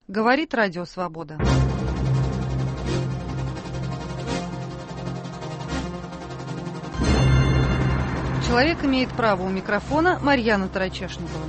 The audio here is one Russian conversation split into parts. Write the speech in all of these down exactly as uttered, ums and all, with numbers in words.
Говорит Радио Свобода. Человек имеет право. У микрофона Марьяна Тарачешникова.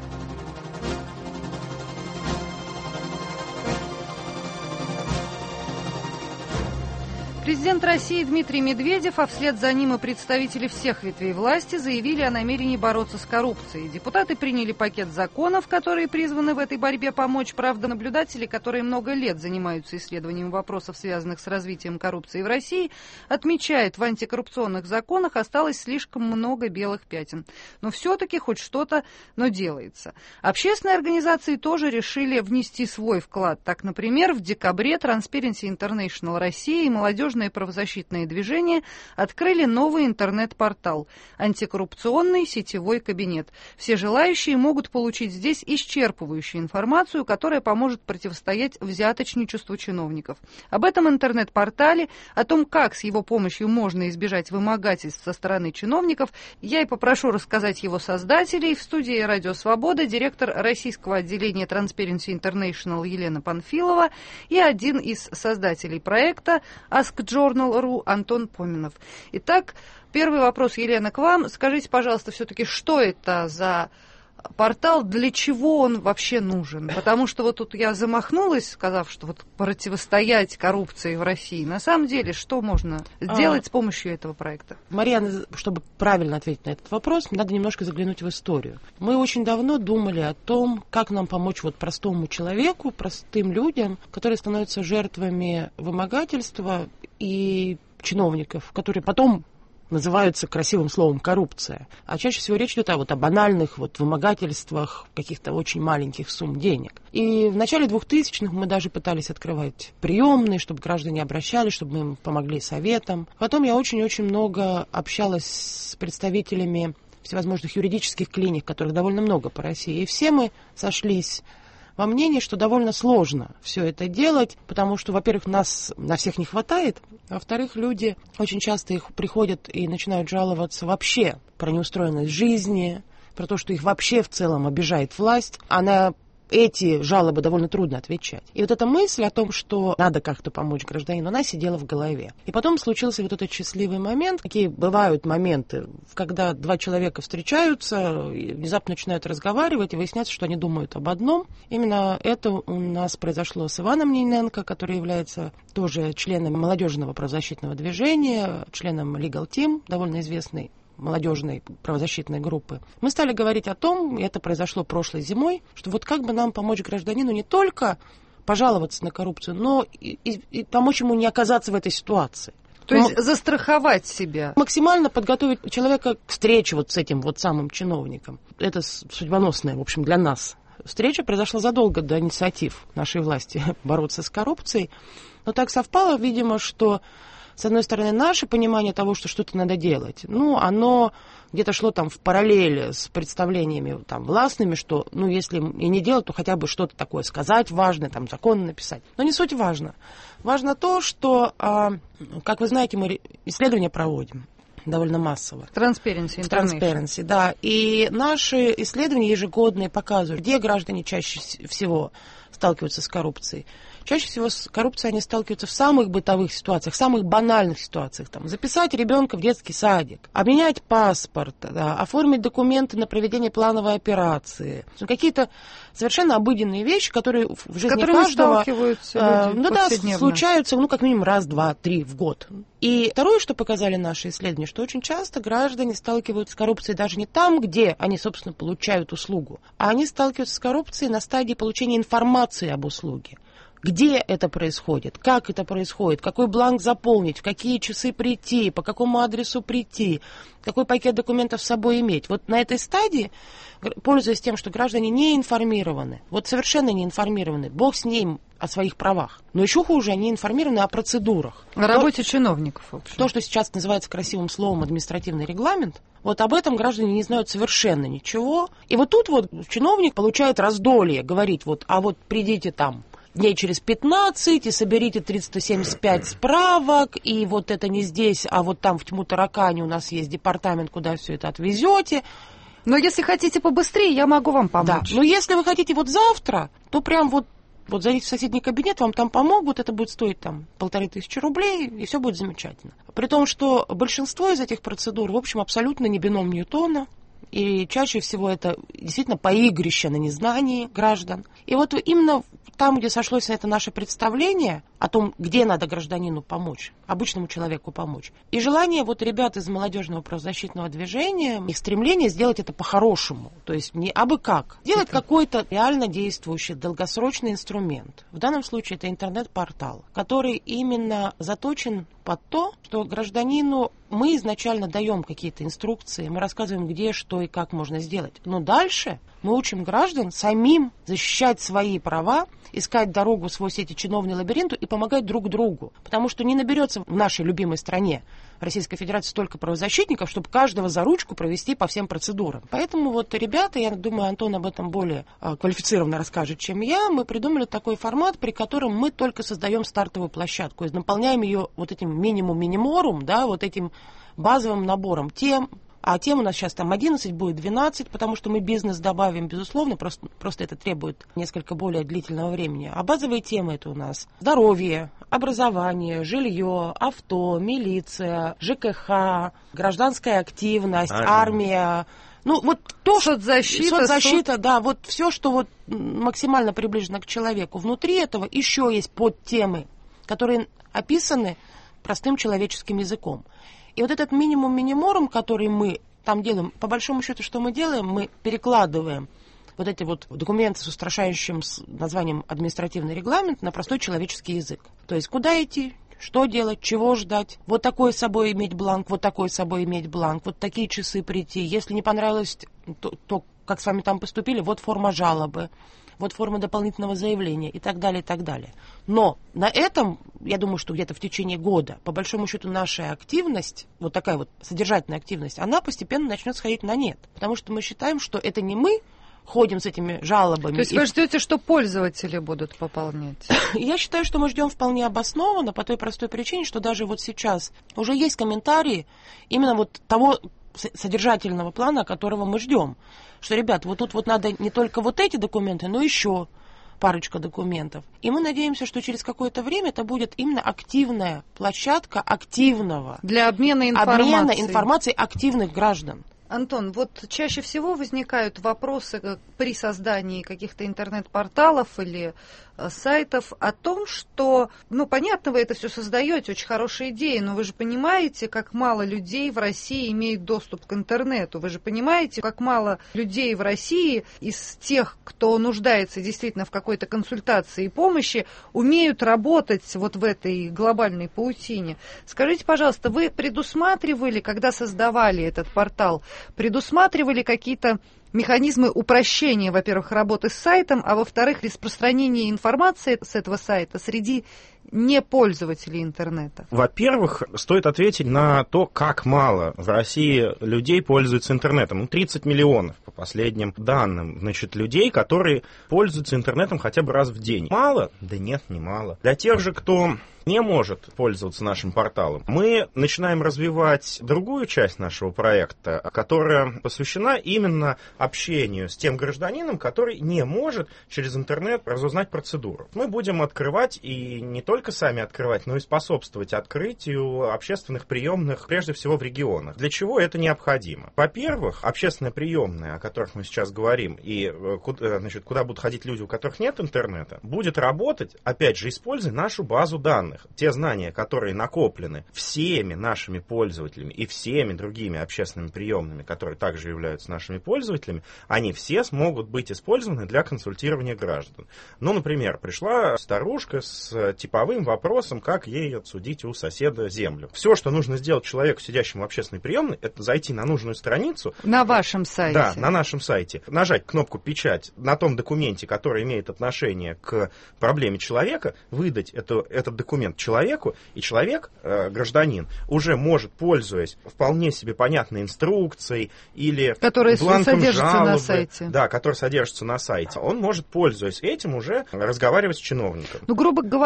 Президент России Дмитрий Медведев, а вслед за ним и представители всех ветвей власти, заявили о намерении бороться с коррупцией. Депутаты приняли пакет законов, которые призваны в этой борьбе помочь. Правда, наблюдатели, которые много лет занимаются исследованием вопросов, связанных с развитием коррупции в России, отмечают, в антикоррупционных законах осталось слишком много белых пятен. Но все-таки хоть что-то, но делается. Общественные организации тоже решили внести свой вклад. Так, например, в декабре Transparency International России и молодежь правозащитные движения открыли новый интернет-портал «Антикоррупционный сетевой кабинет». Все желающие могут получить здесь исчерпывающую информацию, которая поможет противостоять взяточничеству чиновников. Об этом интернет-портале, о том, как с его помощью можно избежать вымогательств со стороны чиновников, я и попрошу рассказать его создателей. В студии «Радио Свобода» директор российского отделения Transparency International Елена Панфилова и один из создателей проекта Ask Journal точка ру Антон Поминов. Итак, первый вопрос, Елена, к вам. Скажите, пожалуйста, все-таки, что это за портал, для чего он вообще нужен? Потому что вот тут я замахнулась, сказав, что вот противостоять коррупции в России. На самом деле, что можно сделать а, с помощью этого проекта? Марьяна, чтобы правильно ответить на этот вопрос, надо немножко заглянуть в историю. Мы очень давно думали о том, как нам помочь вот простому человеку, простым людям, которые становятся жертвами вымогательства и чиновников, которые потом называются красивым словом коррупция. А чаще всего речь идет о, вот, о банальных вот, вымогательствах каких-то очень маленьких сумм денег. И в начале двухтысячных мы даже пытались открывать приемные, чтобы граждане обращались, чтобы мы им помогли советом. Потом я очень-очень много общалась с представителями всевозможных юридических клиник, которых довольно много по России. И все мы сошлись во мнении, что довольно сложно все это делать, потому что, во-первых, нас на всех не хватает, а во-вторых, люди очень часто их приходят и начинают жаловаться вообще про неустроенность жизни, про то, что их вообще в целом обижает власть, а на эти жалобы довольно трудно отвечать. И вот эта мысль о том, что надо как-то помочь гражданину, она сидела в голове. И потом случился вот этот счастливый момент. Какие бывают моменты, когда два человека встречаются, внезапно начинают разговаривать, и выясняется, что они думают об одном. Именно это у нас произошло с Иваном Нейненко, который является тоже членом молодежного правозащитного движения, членом Legal Team, довольно известный молодежной правозащитной группы. Мы стали говорить о том, и это произошло прошлой зимой, что вот как бы нам помочь гражданину не только пожаловаться на коррупцию, но и, и, и помочь ему не оказаться в этой ситуации. То есть но застраховать себя. Максимально подготовить человека к встрече вот с этим вот самым чиновником. Это судьбоносная, в общем, для нас встреча произошла задолго до инициатив нашей власти бороться с коррупцией. Но так совпало, видимо, что с одной стороны, наше понимание того, что что-то надо делать, ну, оно где-то шло там в параллели с представлениями там властными, что, ну, если и не делать, то хотя бы что-то такое сказать важное, там, закон написать. Но не суть важно. Важно то, что, а, как вы знаете, мы исследования проводим довольно массово. Transparency International. Transparency, да. И наши исследования ежегодные показывают, где граждане чаще всего сталкиваются с коррупцией. Чаще всего с коррупцией они сталкиваются в самых бытовых ситуациях, в самых банальных ситуациях. Там, записать ребенка в детский садик, обменять паспорт, да, оформить документы на проведение плановой операции. Какие-то совершенно обыденные вещи, которые в жизни которыми каждого сталкиваются люди ну, да, случаются ну, как минимум раз, два, три в год. И второе, что показали наши исследования, что очень часто граждане сталкиваются с коррупцией даже не там, где они, собственно, получают услугу, а они сталкиваются с коррупцией на стадии получения информации об услуге. Где это происходит, как это происходит, какой бланк заполнить, в какие часы прийти, по какому адресу прийти, какой пакет документов с собой иметь. Вот на этой стадии, пользуясь тем, что граждане не информированы, вот совершенно не информированы, бог с ним о своих правах, но еще хуже, они информированы о процедурах. О работе то, чиновников, в общем. То, что сейчас называется красивым словом административный регламент, вот об этом граждане не знают совершенно ничего. И вот тут вот чиновник получает раздолье, говорить, вот, а вот придите там дней через пятнадцать и соберите триста семьдесят пять справок, и вот это не здесь, а вот там в Тьму-Таракане у нас есть департамент, куда все это отвезете. Но если хотите побыстрее, я могу вам помочь. Да, но если вы хотите вот завтра, то прям вот Вот зайдите в соседний кабинет, вам там помогут, это будет стоить там полторы тысячи рублей, и все будет замечательно. При том, что большинство из этих процедур, в общем, абсолютно не бином Ньютона, и чаще всего это действительно поигрище на незнании граждан. И вот именно там, где сошлось это наше представление о том, где надо гражданину помочь, обычному человеку помочь, и желание вот ребят из молодежного правозащитного движения, их стремление сделать это по-хорошему, то есть не абы как, сделать это какой-то реально действующий долгосрочный инструмент. В данном случае это интернет-портал, который именно заточен под то, что гражданину мы изначально даем какие-то инструкции, мы рассказываем, где, что и как можно сделать. Но дальше мы учим граждан самим защищать свои права, искать дорогу сквозь эти чиновные лабиринты и помогать друг другу. Потому что не наберется в нашей любимой стране Российской Федерации столько правозащитников, чтобы каждого за ручку провести по всем процедурам. Поэтому вот ребята, я думаю, Антон об этом более э, квалифицированно расскажет, чем я, мы придумали такой формат, при котором мы только создаем стартовую площадку, и наполняем ее вот этим минимум-миниморум, да, вот этим базовым набором тем. А тем у нас сейчас там одиннадцать, будет двенадцать, потому что мы бизнес добавим, безусловно, просто, просто это требует несколько более длительного времени. А базовые темы это у нас здоровье, образование, жилье, авто, милиция, ЖКХ, гражданская активность, армия. армия. Ну, вот то, соцзащита, соцзащита, суд... да, вот все, что вот максимально приближено к человеку. Внутри этого еще есть подтемы, которые описаны простым человеческим языком. И вот этот минимум-миниморум, который мы там делаем, по большому счету, что мы делаем, мы перекладываем вот эти вот документы с устрашающим названием административный регламент на простой человеческий язык. То есть куда идти, что делать, чего ждать, вот такой с собой иметь бланк, вот такой с собой иметь бланк, вот такие часы прийти. Если не понравилось то, то как с вами там поступили, вот форма жалобы, вот форма дополнительного заявления и так далее, и так далее. Но на этом, я думаю, что где-то в течение года, по большому счету, наша активность, вот такая вот содержательная активность, она постепенно начнет сходить на нет. Потому что мы считаем, что это не мы ходим с этими жалобами. То есть и... вы ждете, что пользователи будут пополнять? Я считаю, что мы ждем вполне обоснованно, по той простой причине, что даже вот сейчас уже есть комментарии именно вот того содержательного плана, которого мы ждем. Что, ребят, вот тут вот надо не только вот эти документы, но еще парочка документов. И мы надеемся, что через какое-то время это будет именно активная площадка активного для обмена информацией. Обмена информацией активных граждан. Антон, вот чаще всего возникают вопросы при создании каких-то интернет-порталов или сайтов о том, что, ну, понятно, вы это все создаете, очень хорошая идея, но вы же понимаете, как мало людей в России имеют доступ к интернету. Вы же понимаете, как мало людей в России из тех, кто нуждается действительно в какой-то консультации и помощи, умеют работать вот в этой глобальной паутине. Скажите, пожалуйста, вы предусматривали, когда создавали этот портал, предусматривали какие-то механизмы упрощения, во-первых, работы с сайтом, а во-вторых, распространения информации с этого сайта среди непользователей интернета? Во-первых, стоит ответить на то, как мало в России людей пользуются интернетом. Ну, тридцать миллионов, по последним данным, значит, людей, которые пользуются интернетом хотя бы раз в день. Мало? Да нет, не мало. Для тех же, кто не может пользоваться нашим порталом, мы начинаем развивать другую часть нашего проекта, которая посвящена именно общению с тем гражданином, который не может через интернет разузнать процедуру. Мы будем открывать, и не только сами открывать, но и способствовать открытию общественных приемных, прежде всего в регионах. Для чего это необходимо? Во-первых, общественные приемные, о которых мы сейчас говорим, и куда, значит, куда будут ходить люди, у которых нет интернета, будет работать, опять же, используя нашу базу данных. Те знания, которые накоплены всеми нашими пользователями и всеми другими общественными приемными, которые также являются нашими пользователями, они все смогут быть использованы для консультирования граждан. Ну, например, пришла старушка с типовым вопросом, как ей отсудить у соседа землю. Все, что нужно сделать человеку, сидящему в общественной приемной, это зайти на нужную страницу. На вашем сайте. Да, на нашем сайте. Нажать кнопку «Печать» на том документе, который имеет отношение к проблеме человека, выдать это, этот документ человеку, и человек, э, гражданин, уже может, пользуясь вполне себе понятной инструкцией или которые бланком содержатся жалобы, на сайте. Да, который содержится на сайте, он может, пользуясь этим, уже разговаривать с чиновником. Ну, грубо говоря, для того,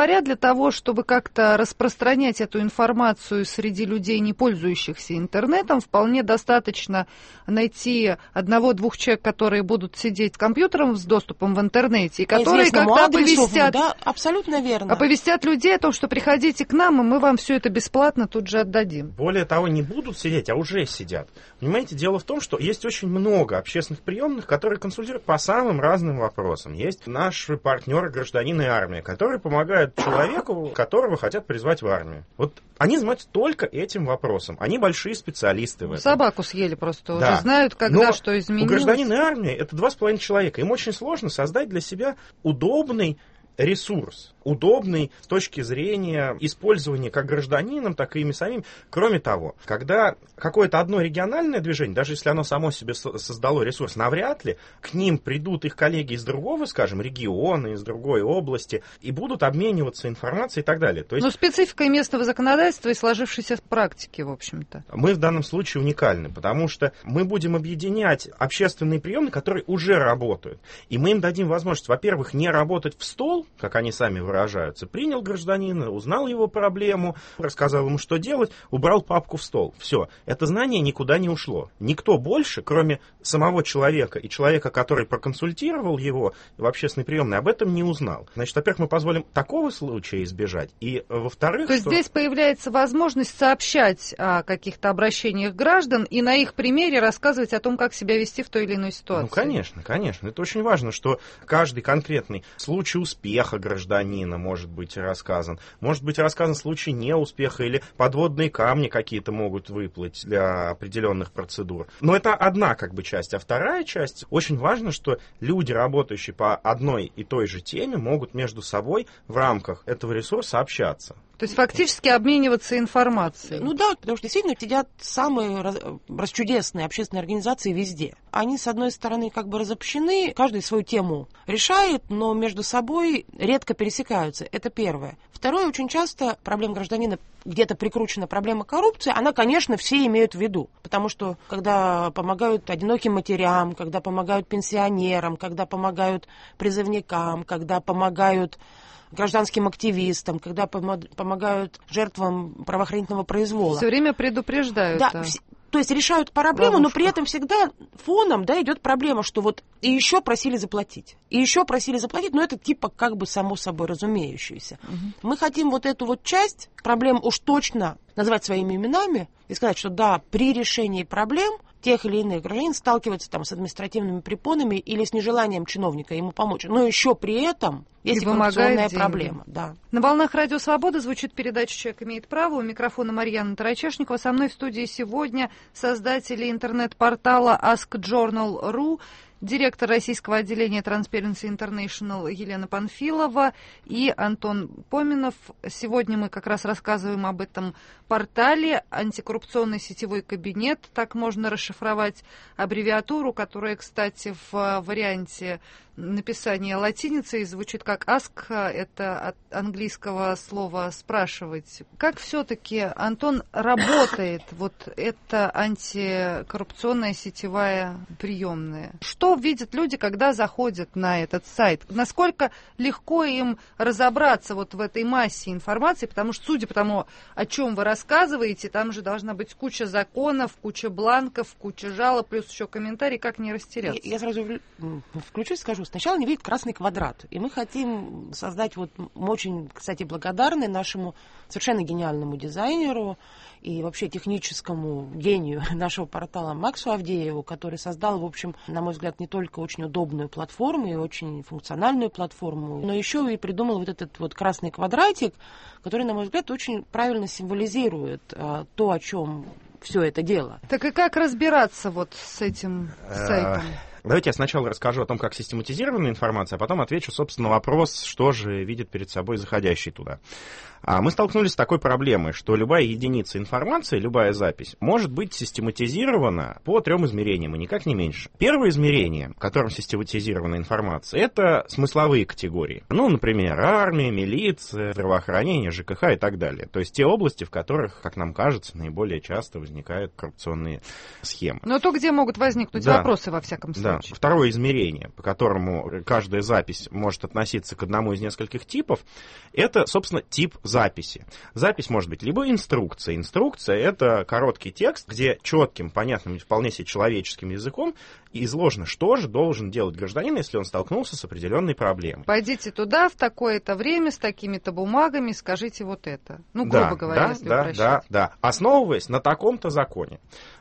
того, чтобы как-то распространять эту информацию среди людей, не пользующихся интернетом, вполне достаточно найти одного-двух человек, которые будут сидеть с компьютером с доступом в интернете, и которые как-то оповестят, да, абсолютно верно. оповестят людей о том, что приходите к нам, и мы вам все это бесплатно тут же отдадим. Более того, не будут сидеть, а уже сидят. Понимаете, дело в том, что есть очень много общественных приемных, которые консультируют по самым разным вопросам. Есть наши партнеры гражданины и армия, которые помогают человеку, которого хотят призвать в армию. Вот они занимаются только этим вопросом. Они большие специалисты в этом. Собаку съели просто, да. уже знают, когда Но что изменилось. У гражданина и армии это два с половиной человека. Им очень сложно создать для себя удобный ресурс, удобный с точки зрения использования как гражданином, так и ими самим. Кроме того, когда какое-то одно региональное движение, даже если оно само себе создало ресурс, навряд ли к ним придут их коллеги из другого, скажем, региона, из другой области, и будут обмениваться информацией и так далее. То есть, но специфика и местного законодательства и сложившейся практики, в общем-то. Мы в данном случае уникальны, потому что мы будем объединять общественные приемы, которые уже работают. И мы им дадим возможность, во-первых, не работать в стол, как они сами выражаются. Принял гражданина, узнал его проблему, рассказал ему, что делать, убрал папку в стол. Все. Это знание никуда не ушло. Никто больше, кроме самого человека и человека, который проконсультировал его в общественной приемной, об этом не узнал. Значит, во-первых, мы позволим такого случая избежать. И, во-вторых... То есть что... здесь появляется возможность сообщать о каких-то обращениях граждан и на их примере рассказывать о том, как себя вести в той или иной ситуации. Ну, конечно, конечно. Это очень важно, что каждый конкретный случай успеха гражданина может быть рассказан. Может быть рассказан случай неуспеха или подводные камни какие-то могут выплыть для определенных процедур. Но это одна как бы часть. А вторая часть, очень важно, что люди, работающие по одной и той же теме, могут между собой в рамках этого ресурса общаться. То есть фактически обмениваться информацией. Ну да, потому что действительно сидят самые раз, расчудесные общественные организации везде. Они, с одной стороны, как бы разобщены, каждый свою тему решает, но между собой редко пересекаются. Это первое. Второе, очень часто проблема гражданина, где-то прикручена проблема коррупции, она, конечно, все имеют в виду. Потому что, когда помогают одиноким матерям, когда помогают пенсионерам, когда помогают призывникам, когда помогают гражданским активистам, когда помогают жертвам правоохранительного произвола. Все время предупреждают. Да, вс- то есть решают проблему, но при этом всегда фоном, да, идет проблема, что вот и еще просили заплатить. И еще просили заплатить, но это типа как бы само собой разумеющееся. Угу. Мы хотим вот эту вот часть проблем уж точно назвать своими именами и сказать, что да, при решении проблем тех или иных граждан сталкиваются там с административными препонами или с нежеланием чиновника ему помочь. Но еще при этом есть и коррупционная проблема. Да. На волнах Радио Свобода звучит передача «Человек имеет право». У микрофона Марьяна Тарачешникова. Со мной в студии сегодня создатели интернет-портала ask journal точка ру, директор российского отделения Transparency International Елена Панфилова и Антон Поминов. Сегодня мы как раз рассказываем об этом портале «Антикоррупционный сетевой кабинет». Так можно расшифровать аббревиатуру, которая, кстати, в варианте написания латиницей звучит как ask, это от английского слова «спрашивать». Как все-таки, Антон, работает вот эта антикоррупционная сетевая приемная? Что видят люди, когда заходят на этот сайт? Насколько легко им разобраться вот в этой массе информации? Потому что, судя по тому, о чем вы рассказываете, там же должна быть куча законов, куча бланков, куча жалоб, плюс еще комментарий, как не растеряться. Я, я сразу включусь, скажу. Сначала не видит красный квадрат. И мы хотим создать, вот мы очень, кстати, благодарны нашему совершенно гениальному дизайнеру и вообще техническому гению нашего портала Максу Авдееву, который создал, в общем, на мой взгляд, не только очень удобную платформу и очень функциональную платформу, но еще и придумал вот этот вот красный квадратик, который, на мой взгляд, очень правильно символизирует а, то, о чем все это дело. Так и как разбираться вот с этим сайтом? Давайте я сначала расскажу о том, как систематизирована информация, а потом отвечу, собственно, на вопрос, что же видит перед собой заходящий туда. Мы столкнулись с такой проблемой, что любая единица информации, любая запись может быть систематизирована по трем измерениям, и никак не меньше. Первое измерение, в котором систематизирована информация, это смысловые категории. Ну, например, армия, милиция, здравоохранение, ЖКХ и так далее. То есть те области, в которых, как нам кажется, наиболее часто возникают коррупционные схемы. Но то, где могут возникнуть да. вопросы, во всяком случае. второе, второе измерение, по которому каждая запись может относиться к одному из нескольких типов, это, собственно, тип записи. Запись может быть либо инструкция. Инструкция — это короткий текст, где четким, понятным, вполне себе человеческим языком изложено, что же должен делать гражданин, если он столкнулся с определенной проблемой. Пойдите туда в такое-то время с такими-то бумагами, скажите вот это. Ну, грубо да, говоря, да, если да, упрощать. да, да. Основываясь на таком-то законе.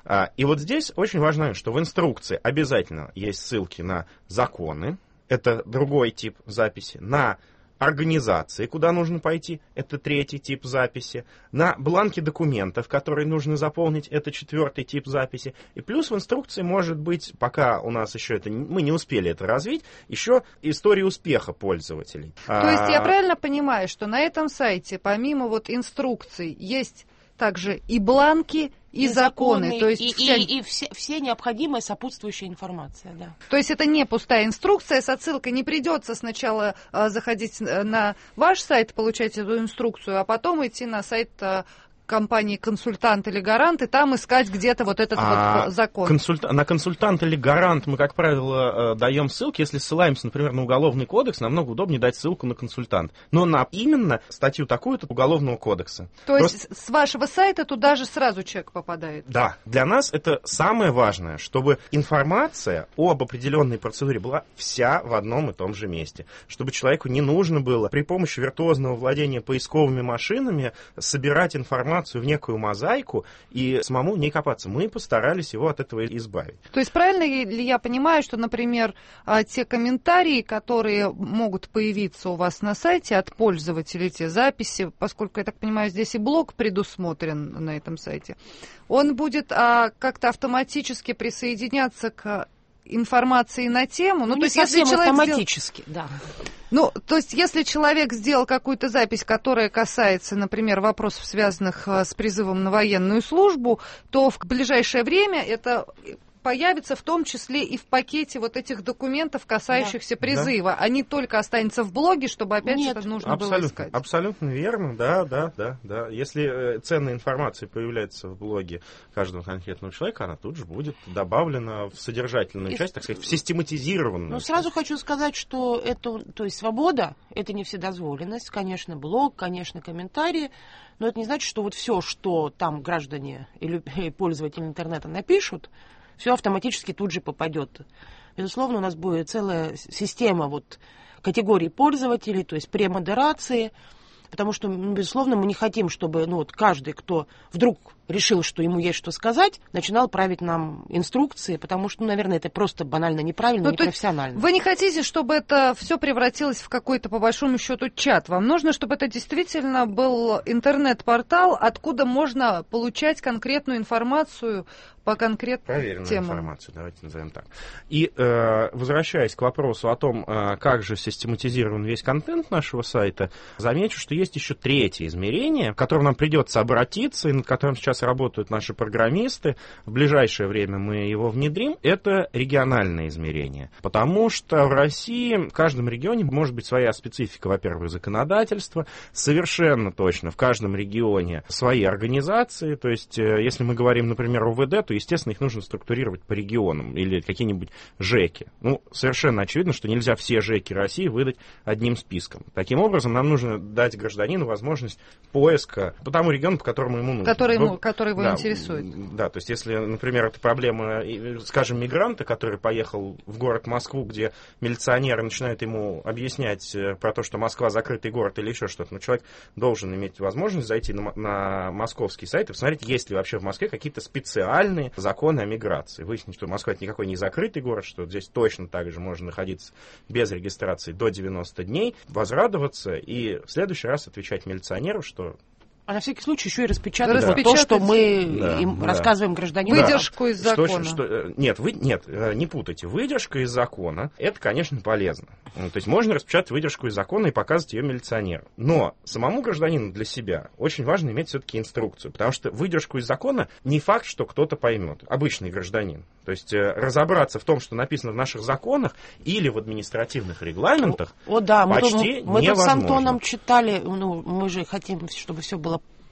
И вот здесь очень важно, что в инструкции обязательно есть ссылки на законы, это другой тип записи, на организации, куда нужно пойти, это третий тип записи, на бланки документов, которые нужно заполнить, это четвертый тип записи, и плюс в инструкции может быть, пока у нас еще это, мы не успели это развить, еще история успеха пользователей. То есть я правильно понимаю, что на этом сайте помимо вот инструкций есть также и бланки, и, и законы, законы, то есть и, вся... и, и все, все необходимая сопутствующая информация, да. То есть это не пустая инструкция с отсылкой, не придется сначала а, заходить на ваш сайт, получать эту инструкцию, а потом идти на сайт а, компании «Консультант» или «Гарант», и там искать где-то вот этот а вот закон. Консульта... На «Консультант» или «Гарант» мы, как правило, даем ссылки. Если ссылаемся, например, на Уголовный кодекс, намного удобнее дать ссылку на «Консультант». Но на именно статью такую-то Уголовного кодекса. То Просто... есть с вашего сайта туда же сразу человек попадает? Да. Для нас это самое важное, чтобы информация об определенной процедуре была вся в одном и том же месте. Чтобы человеку не нужно было при помощи виртуозного владения поисковыми машинами собирать информацию в некую мозаику и самому в ней копаться. Мы постарались его от этого избавить. То есть правильно ли я понимаю, что, например, те комментарии, которые могут появиться у вас на сайте от пользователей, те записи, поскольку, я так понимаю, здесь и блог предусмотрен на этом сайте, он будет а, как-то автоматически присоединяться к информации на тему? Ну, ну то есть если человек автоматически, сделал... да. Ну, то есть, если человек сделал какую-то запись, которая касается, например, вопросов, связанных с призывом на военную службу, то в ближайшее время это появится в том числе и в пакете вот этих документов, касающихся да. призыва, да. а не только останется в блоге, чтобы опять Нет, это нужно абсолютно, было искать. Абсолютно верно, да, да, да, да. Если ценная информация появляется в блоге каждого конкретного человека, она тут же будет добавлена в содержательную и часть, так сказать, в систематизированную. Ну, сразу хочу сказать, что это, то есть свобода, это не вседозволенность, конечно, блог, конечно, комментарии, но это не значит, что вот все, что там граждане или пользователи интернета напишут, все автоматически тут же попадет. Безусловно, у нас будет целая система вот категорий пользователей, то есть премодерации, потому что, безусловно, мы не хотим, чтобы ну, вот каждый, кто вдруг решил, что ему есть что сказать, начинал править нам инструкции, потому что, ну, наверное, это просто банально неправильно, ну, непрофессионально. Вы не хотите, чтобы это все превратилось в какой-то, по большому счету, чат. Вам нужно, чтобы это действительно был интернет-портал, откуда можно получать конкретную информацию по конкретным Проверенную темам. Информацию, давайте назовем так. И э, возвращаясь к вопросу о том, э, как же систематизирован весь контент нашего сайта, замечу, что есть еще третье измерение, к которому нам придется обратиться, и над которым сейчас работают наши программисты. В ближайшее время мы его внедрим. Это региональное измерение. Потому что в России в каждом регионе может быть своя специфика, во-первых, законодательства. Совершенно точно в каждом регионе свои организации. То есть, если мы говорим, например, о УВД, то, естественно, их нужно структурировать по регионам или какие-нибудь ЖЭКи. Ну, совершенно очевидно, что нельзя все ЖЭКи России выдать одним списком. Таким образом, нам нужно дать гражданину возможность поиска по тому региону, по которому ему нужно. Который, ему, ну, который его да, интересует. Да, то есть, если, например, это проблема, скажем, мигранта, который поехал в город Москву, где милиционеры начинают ему объяснять про то, что Москва закрытый город или еще что-то, но человек должен иметь возможность зайти на, на московский сайт и посмотреть, есть ли вообще в Москве какие-то специальные законы о миграции. Выяснить, что Москва — это никакой не закрытый город, что здесь точно так же можно находиться без регистрации до девяноста дней, возрадоваться и в следующий раз отвечать милиционеру, что... А на всякий случай еще и распечатать да. вот то, что мы да, им да. рассказываем гражданину. Выдержку да. из закона. Что, что, нет, вы, нет, не путайте. Выдержка из закона, это, конечно, полезно. То есть можно распечатать выдержку из закона и показывать ее милиционеру. Но самому гражданину для себя очень важно иметь все-таки инструкцию, потому что выдержку из закона не факт, что кто-то поймет. Обычный гражданин. То есть разобраться в том, что написано в наших законах или в административных регламентах, о, о, да, почти мы, мы невозможно. Мы тут с Антоном читали, ну, мы же хотим, чтобы все было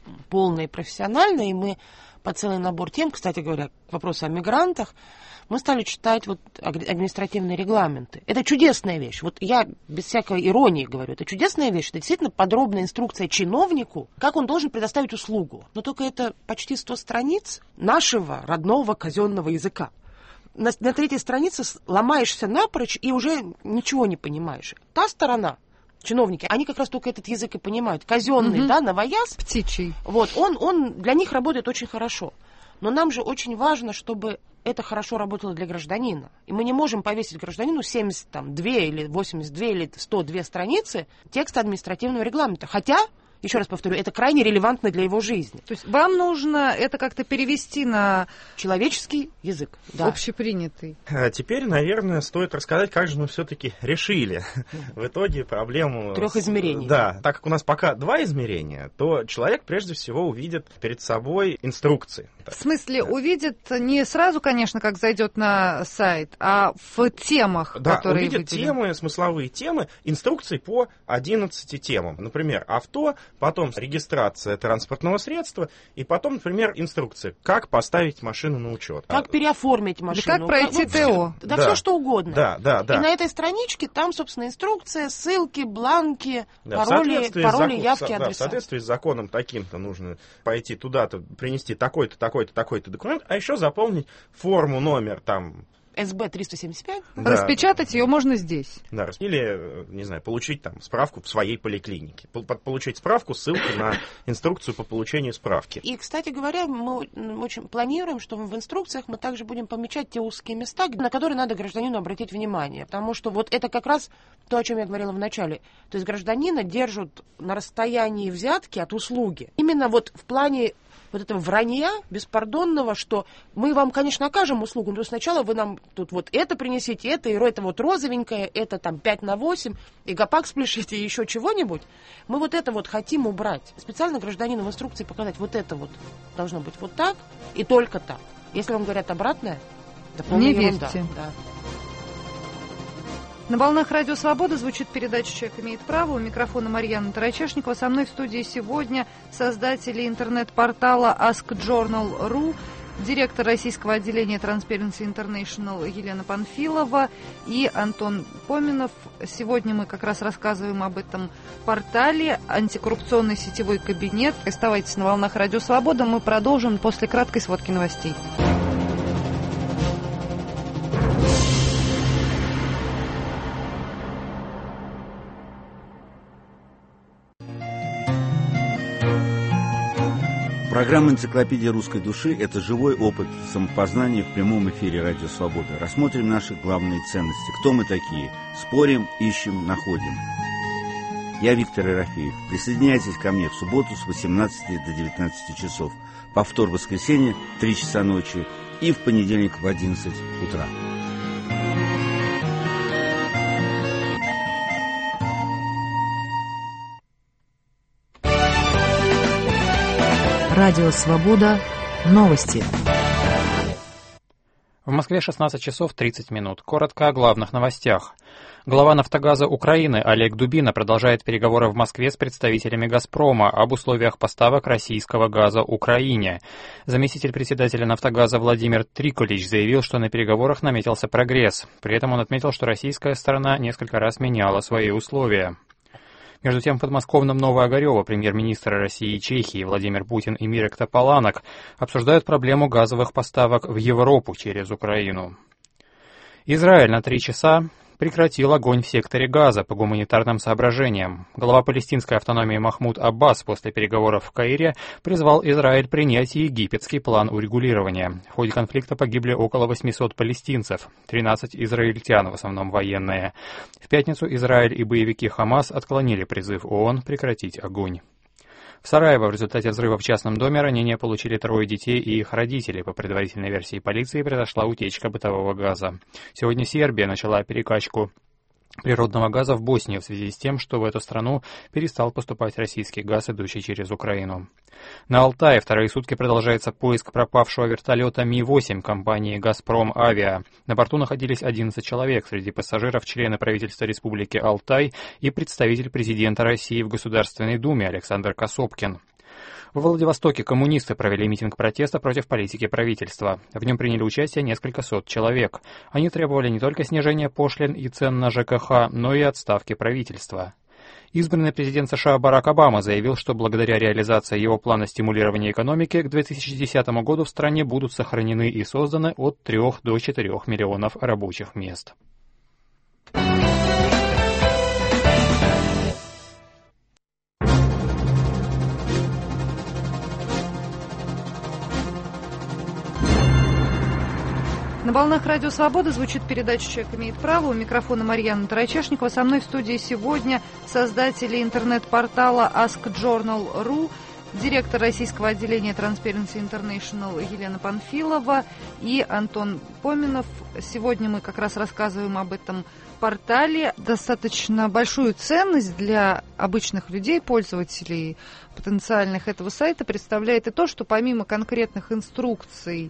полно и профессионально, и мы по целый набор тем, кстати говоря, к вопросу о мигрантах, мы стали читать вот административные регламенты. Это чудесная вещь. Вот я без всякой иронии говорю, это чудесная вещь. Это действительно подробная инструкция чиновнику, как он должен предоставить услугу. Но только это почти сто страниц нашего родного казенного языка. На, на третьей странице ломаешься напрочь и уже ничего не понимаешь. Та сторона, чиновники, они как раз только этот язык и понимают. Казенный, угу. да, новояз. Птичий. Вот, он, он для них работает очень хорошо. Но нам же очень важно, чтобы это хорошо работало для гражданина. И мы не можем повесить гражданину семьдесят два или восемьдесят два или сто две страницы текста административного регламента. Хотя, еще раз повторю, это крайне релевантно для его жизни. То есть вам нужно это как-то перевести на человеческий язык, да. Общепринятый. А теперь, наверное, стоит рассказать, как же мы все-таки решили в итоге проблему... Трех измерений. Да, так как у нас пока два измерения, то человек прежде всего увидит перед собой инструкции. В смысле, увидит не сразу, конечно, как зайдет на сайт, а в темах, да, которые увидит выделены. темы, смысловые темы, инструкции по одиннадцати темам. Например, авто, потом регистрация транспортного средства, и потом, например, инструкция, как поставить машину на учет. Как переоформить машину. Да как пройти как, ТО. Да, да, все что угодно. Да, да, да. И на этой страничке там, собственно, инструкция, ссылки, бланки, да, пароли, пароли закон, явки, да, адреса. в соответствии с законом таким-то нужно пойти туда-то, принести такой-то, такой-то, такой-то документ, а еще заполнить форму, номер там... эс бэ триста семьдесят пять. Да. Распечатать ее можно здесь. Да, или, не знаю, получить там справку в своей поликлинике. Получить справку, ссылку на инструкцию по получению справки. И, кстати говоря, мы очень планируем, что в инструкциях мы также будем помечать те узкие места, на которые надо гражданину обратить внимание. Потому что вот это как раз то, о чем я говорила в начале. То есть гражданина держат на расстоянии взятки от услуги. Именно вот в плане вот этого вранья беспардонного, что мы вам, конечно, окажем услугу, но сначала вы нам тут вот это принесите, это, и это вот розовенькое, это там пять на восемь, и гопак сплешите, и еще чего-нибудь. Мы вот это вот хотим убрать. Специально гражданину в инструкции показать, вот это вот должно быть вот так и только так. Если вам говорят обратное, да полная не ерунда. верьте. Да. На волнах Радио Свобода звучит передача «Человек имеет право». У микрофона Марьяна Тарачешникова. Со мной в студии сегодня создатели интернет-портала ask journal точка ру, директор российского отделения Transparency International Елена Панфилова и Антон Поминов. Сегодня мы как раз рассказываем об этом портале «Антикоррупционный сетевой кабинет». Оставайтесь на волнах Радио Свобода. Мы продолжим после краткой сводки новостей. Программа «Энциклопедия русской души» – это живой опыт самопознания в прямом эфире «Радио Свобода». Рассмотрим наши главные ценности. Кто мы такие? Спорим, ищем, находим. Я Виктор Ерофеев. Присоединяйтесь ко мне в субботу с восемнадцати до девятнадцати часов. Повтор в воскресенье в три часа ночи и в понедельник в одиннадцать утра. Радио Свобода. Новости. В Москве шестнадцать часов тридцать минут. Коротко о главных новостях. Глава «Нафтогаза» Украины Олег Дубина продолжает переговоры в Москве с представителями «Газпрома» об условиях поставок российского газа Украине. Заместитель председателя «Нафтогаза» Владимир Триколич заявил, что на переговорах наметился прогресс. При этом он отметил, что российская сторона несколько раз меняла свои условия. Между тем, в подмосковном Новоогарево премьер-министры России и Чехии Владимир Путин и Мирек Тополанок обсуждают проблему газовых поставок в Европу через Украину. Израиль на три часа прекратил огонь в секторе Газа по гуманитарным соображениям. Глава палестинской автономии Махмуд Аббас после переговоров в Каире призвал Израиль принять египетский план урегулирования. В ходе конфликта погибли около восьмисот палестинцев, тринадцать израильтян, в основном военные. В пятницу Израиль и боевики Хамас отклонили призыв ООН прекратить огонь. В Сараево в результате взрыва в частном доме ранения получили трое детей и их родители. По предварительной версии полиции произошла утечка бытового газа. Сегодня Сербия начала перекачку природного газа в Боснию в связи с тем, что в эту страну перестал поступать российский газ, идущий через Украину. На Алтае вторые сутки продолжается поиск пропавшего вертолета Ми восемь компании «Газпром Авиа». На борту находились одиннадцать человек, среди пассажиров члены правительства Республики Алтай и представитель президента России в Государственной Думе Александр Касопкин. Во Владивостоке коммунисты провели митинг протеста против политики правительства. В нем приняли участие несколько сот человек. Они требовали не только снижения пошлин и цен на ЖКХ, но и отставки правительства. Избранный президент США Барак Обама заявил, что благодаря реализации его плана стимулирования экономики к две тысячи десятому году в стране будут сохранены и созданы от трёх до четырёх миллионов рабочих мест. На волнах Радио Свобода звучит передача «Человек имеет право». У микрофона Марьяна Тарачешникова. Со мной в студии сегодня создатели интернет-портала ask journal точка ру, директор российского отделения Transparency International Елена Панфилова и Антон Поминов. Сегодня мы как раз рассказываем об этом портале. Достаточно большую ценность для обычных людей, пользователей потенциальных этого сайта представляет и то, что помимо конкретных инструкций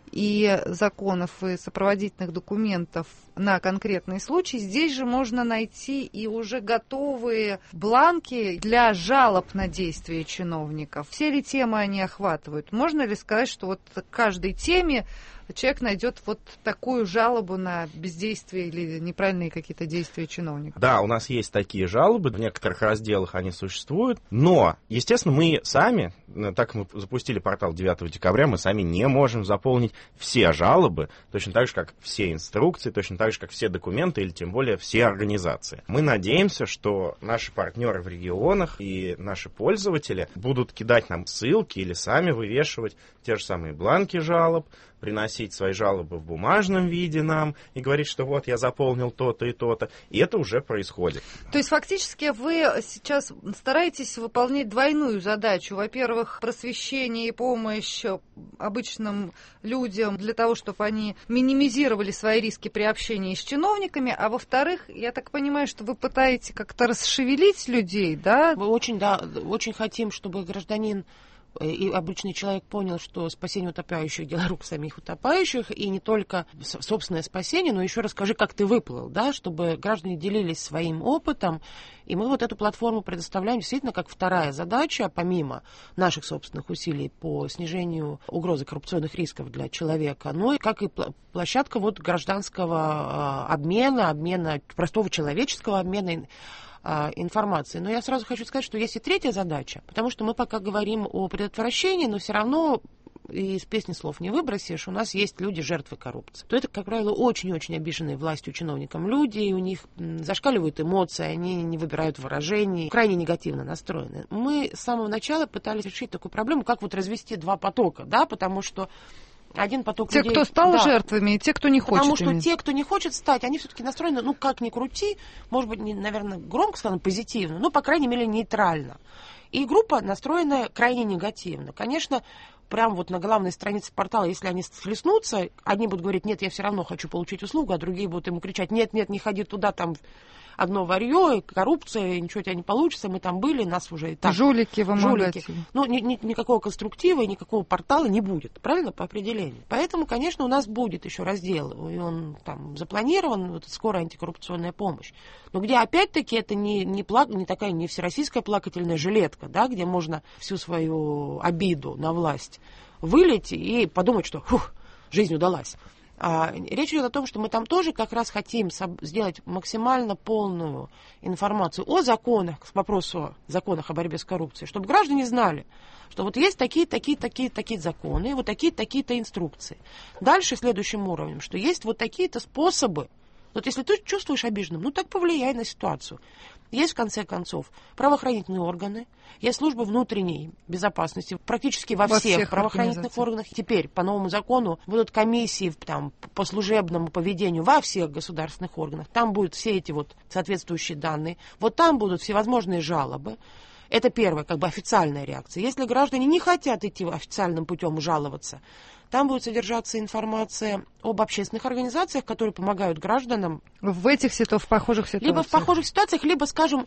и законов и сопроводительных документов на конкретный случай, здесь же можно найти и уже готовые бланки для жалоб на действия чиновников. Все ли темы они охватывают? Можно ли сказать, что вот к каждой теме человек найдет вот такую жалобу на бездействие или неправильные какие-то действия чиновников? Да, у нас есть такие жалобы, в некоторых разделах они существуют, но, естественно, мы сами, так как мы запустили портал девятого декабря, мы сами не можем заполнить все жалобы, точно так же, как все инструкции, точно так же, как все документы или тем более все организации. Мы надеемся, что наши партнеры в регионах и наши пользователи будут кидать нам ссылки или сами вывешивать те же самые бланки жалоб, приносить свои жалобы в бумажном виде нам и говорить, что вот я заполнил то-то и то-то. И это уже происходит. То есть фактически вы сейчас стараетесь выполнять двойную задачу. Во-первых, просвещение и помощь обычным людям для того, чтобы они минимизировали свои риски при общении с чиновниками. А во-вторых, я так понимаю, что вы пытаетесь как-то расшевелить людей, да? Мы очень, да, очень хотим, чтобы гражданин и обычный человек понял, что спасение утопающих — дело рук самих утопающих, и не только собственное спасение, но еще расскажи, как ты выплыл, да, чтобы граждане делились своим опытом. И мы вот эту платформу предоставляем действительно как вторая задача, помимо наших собственных усилий по снижению угрозы коррупционных рисков для человека, но и как и площадка вот гражданского обмена, обмена, простого человеческого обмена информации. Но я сразу хочу сказать, что есть и третья задача, потому что мы пока говорим о предотвращении, но все равно из песни слов не выбросишь, у нас есть люди, жертвы коррупции. То это, как правило, очень-очень обиженные властью чиновникам люди, и у них зашкаливают эмоции, они не выбирают выражений, крайне негативно настроены. Мы с самого начала пытались решить такую проблему, как вот развести два потока, да, потому что один поток те, людей... кто стал да, жертвами, и те, кто не хочет. Потому что иметь. те, кто не хочет стать, они все-таки настроены, ну, как ни крути, может быть, не, наверное, громко сказано, позитивно, но, по крайней мере, нейтрально. И группа настроена крайне негативно. Конечно, прямо вот на главной странице портала, если они схлестнутся, одни будут говорить, нет, я все равно хочу получить услугу, а другие будут ему кричать, нет, нет, не ходи туда, там одно варье, коррупция, ничего у тебя не получится, мы там были, нас уже и так... Жулики, вымогатели. Жулики. Ну, ни, ни, никакого конструктива и никакого портала не будет, правильно, по определению. Поэтому, конечно, у нас будет еще раздел, и он там запланирован, вот, скоро антикоррупционная помощь. Но где, опять-таки, это не, не, плак, не такая не всероссийская плакательная жилетка, да, где можно всю свою обиду на власть вылить и подумать, что фух, жизнь удалась. А, речь идет о том, что мы там тоже как раз хотим сделать максимально полную информацию о законах, к вопросу о законах о борьбе с коррупцией, чтобы граждане знали, что вот есть такие, такие, такие, такие законы, вот такие, такие-то инструкции. Дальше следующим уровнем, что есть вот такие-то способы. Вот если ты чувствуешь обиженным, ну так повлияй на ситуацию. Есть, в конце концов, правоохранительные органы, есть служба внутренней безопасности практически во, во всех, всех правоохранительных органах. Теперь по новому закону будут комиссии там, по служебному поведению во всех государственных органах. Там будут все эти вот соответствующие данные. Вот там будут всевозможные жалобы. Это первая, как бы официальная реакция. Если граждане не хотят идти официальным путем жаловаться, там будет содержаться информация об общественных организациях, которые помогают гражданам. В этих ситуациях, в похожих ситуациях. Либо в похожих ситуациях, либо, скажем,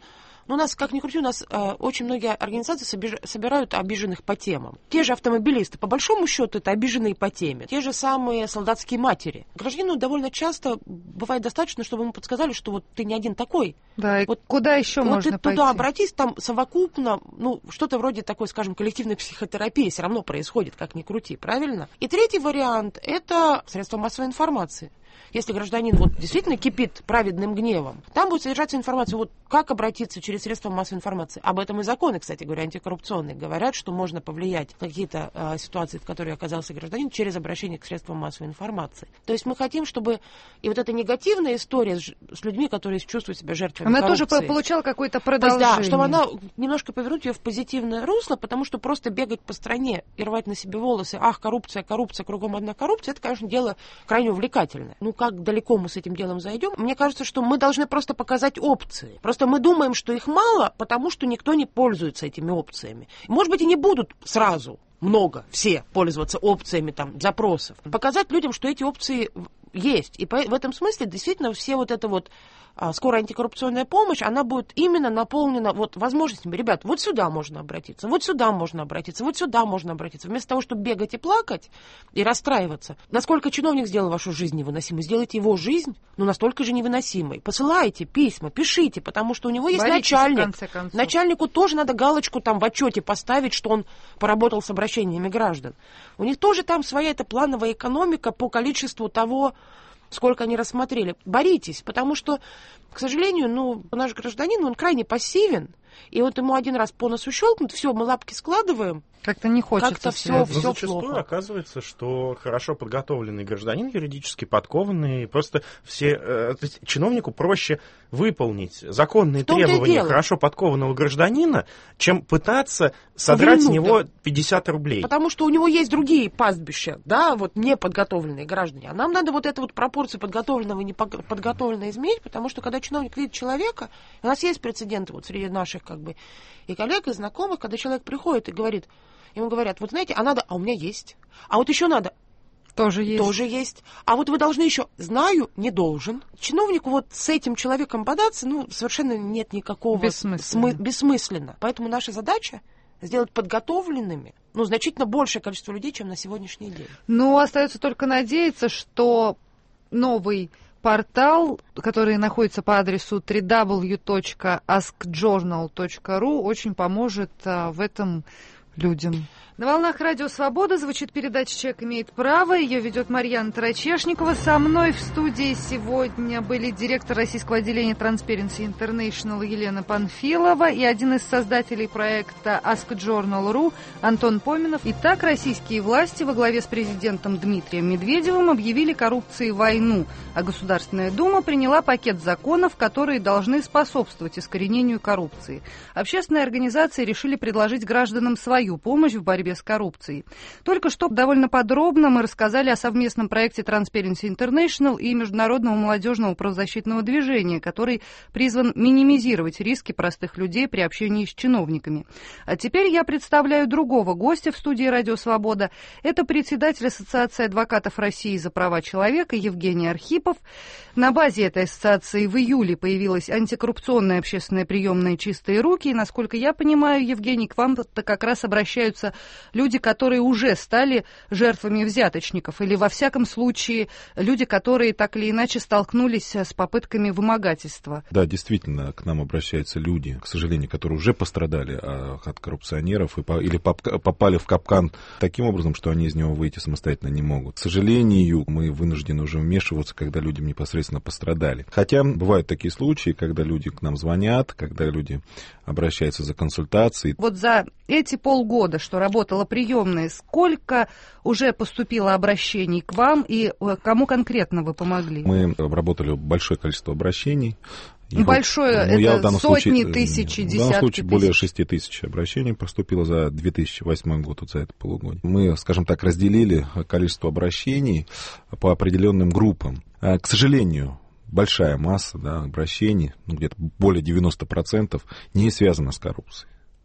Но у нас, как ни крути, у нас э, очень многие организации собеж... собирают обиженных по темам. Те же автомобилисты, по большому счету, это обиженные по теме. Те же самые солдатские матери. Гражданину довольно часто бывает достаточно, чтобы ему подсказали, что вот ты не один такой. Да, и вот, куда еще вот можно ты пойти? Туда обратись, там совокупно, ну, что-то вроде такой, скажем, коллективной психотерапии все равно происходит, как ни крути, правильно? И третий вариант – это средства массовой информации. Если гражданин вот действительно кипит праведным гневом, там будет содержаться информация, вот как обратиться через средства массовой информации. Об этом и законы, кстати говоря, антикоррупционные говорят, что можно повлиять на какие-то э, ситуации, в которые оказался гражданин, через обращение к средствам массовой информации. То есть мы хотим, чтобы и вот эта негативная история с, с людьми, которые чувствуют себя жертвами она коррупции, тоже получала какое-то продолжение. Да, чтобы она немножко повернуть ее в позитивное русло, потому что просто бегать по стране и рвать на себе волосы, ах, коррупция, коррупция, кругом одна коррупция, это, конечно, дело крайне увлекательное. Ну, как далеко мы с этим делом зайдем? Мне кажется, что мы должны просто показать опции. Просто мы думаем, что их мало, потому что никто не пользуется этими опциями. Может быть, и не будут сразу много, все пользоваться опциями там, запросов. Показать людям, что эти опции есть. И по, в этом смысле действительно все вот это вот а, скорая антикоррупционная помощь, она будет именно наполнена вот возможностями. Ребят, вот сюда можно обратиться, вот сюда можно обратиться, вот сюда можно обратиться. Вместо того, чтобы бегать и плакать, и расстраиваться. Насколько чиновник сделал вашу жизнь невыносимой, сделайте его жизнь, ну, настолько же невыносимой. Посылайте письма, пишите, потому что у него есть Боритесь, начальник. в конце концов. Начальнику тоже надо галочку там в отчете поставить, что он поработал с обращениями граждан. У них тоже там своя эта плановая экономика по количеству того, сколько они рассмотрели. Боритесь, потому что, к сожалению, ну, наш гражданин, он крайне пассивен, и вот ему один раз по носу щелкнут, все, мы лапки складываем. Как-то не хочется. Как-то все, Но все зачастую плохо. оказывается, что хорошо подготовленный гражданин, юридически подкованный, просто все э, то есть чиновнику проще выполнить законные требования хорошо подкованного гражданина, чем пытаться содрать с него пятьдесят рублей. Потому что у него есть другие пастбища, да, вот неподготовленные граждане. А нам надо вот эту вот пропорцию подготовленного и неподготовленного изменить, потому что когда чиновник видит человека, у нас есть прецеденты вот среди наших как бы и коллег, и знакомых, когда человек приходит и говорит, ему говорят, вот знаете, а надо, а у меня есть, а вот еще надо. Тоже есть. Тоже есть. А вот вы должны еще, знаю, не должен. Чиновнику вот с этим человеком бодаться, ну, совершенно нет никакого... Бессмысленно. Смы- бессмысленно. Поэтому наша задача сделать подготовленными, ну, значительно большее количество людей, чем на сегодняшний день. Ну, остается только надеяться, что новый портал, который находится по адресу дабл ю дабл ю дабл ю точка ask journal точка ру, очень поможет а, в этом людям. На волнах Радио Свобода звучит передача «Человек имеет право». Ее ведет Марьяна Тарачешникова. Со мной в студии сегодня были директор российского отделения Transparency International Елена Панфилова и один из создателей проекта ask journal точка ру Антон Поминов. Итак, российские власти во главе с президентом Дмитрием Медведевым объявили коррупции войну, а Государственная Дума приняла пакет законов, которые должны способствовать искоренению коррупции. Общественные организации решили предложить гражданам свою помощь в борьбе с коррупцией. Только что довольно подробно мы рассказали о совместном проекте Transparency International и Международного молодежного правозащитного движения, который призван минимизировать риски простых людей при общении с чиновниками. А теперь я представляю другого гостя в студии «Радио Свобода». Это председатель Ассоциации адвокатов России за права человека Евгений Архипов. На базе этой ассоциации в июле появилась антикоррупционная общественная приемная «Чистые руки». И, насколько я понимаю, Евгений, к вам-то как раз обращаются люди, которые уже стали жертвами взяточников, или, во всяком случае, люди, которые так или иначе столкнулись с попытками вымогательства. Да, действительно, к нам обращаются люди, к сожалению, которые уже пострадали от коррупционеров и по, или попали в капкан таким образом, что они из него выйти самостоятельно не могут. К сожалению, мы вынуждены уже вмешиваться, когда люди непосредственно пострадали. Хотя бывают такие случаи, когда люди к нам звонят, когда люди обращаются за консультацией. Вот за эти полгода, что работала приемная, сколько уже поступило обращений к вам и кому конкретно вы помогли? Мы обработали большое количество обращений. И Большое, вот, ну, это сотни, случае, тысячи, десятки тысяч. В данном случае тысяч. Более шести тысяч обращений поступило за две тысячи восьмой год, вот за это полугодие. Мы, скажем так, разделили количество обращений по определенным группам. К сожалению, большая масса, да, обращений, ну, где-то более девяносто процентов, не связана с коррупцией.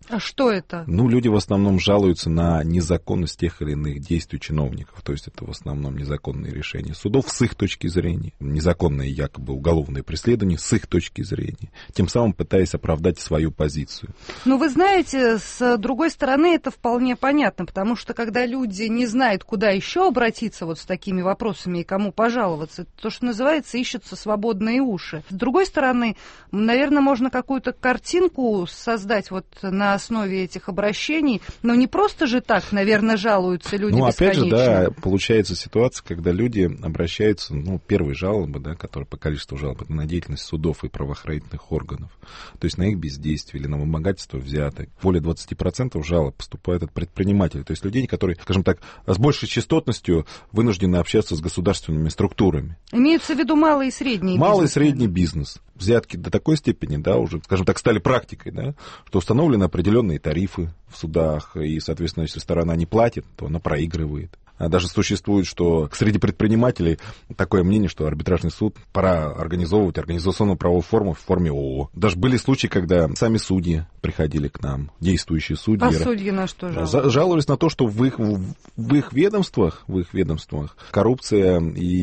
А что это? Ну, люди в основном жалуются на незаконность тех или иных действий чиновников. То есть это в основном незаконные решения судов с их точки зрения, незаконные якобы уголовные преследования с их точки зрения, тем самым пытаясь оправдать свою позицию. Ну, вы знаете, с другой стороны, это вполне понятно, потому что когда люди не знают, куда еще обратиться вот с такими вопросами и кому пожаловаться, то, что называется, ищутся свободные уши. С другой стороны, наверное, можно какую-то картинку создать вот на основе этих обращений, но не просто же так, наверное, жалуются люди ну, бесконечно. Ну, опять же, да, получается ситуация, когда люди обращаются, ну, первые жалобы, да, которые по количеству жалоб, на деятельность судов и правоохранительных органов, то есть на их бездействие или на вымогательство взяток. Более двадцать процентов жалоб поступает от предпринимателей, то есть людей, которые, скажем так, с большей частотностью вынуждены общаться с государственными структурами. Имеются в виду малый и средний бизнес. Малый и средний бизнес. Взятки до такой степени, да, уже, скажем так, стали практикой, да, что установлены определенные тарифы в судах, и, соответственно, если сторона не платит, то она проигрывает. А даже существует, что среди предпринимателей такое мнение, что арбитражный суд пора организовывать организационную правовую форму в форме ООО. Даже были случаи, когда сами судьи приходили к нам, действующие судьи. А судьи на что жаловались? Жаловались на то, что в их, в их ведомствах, в их ведомствах коррупция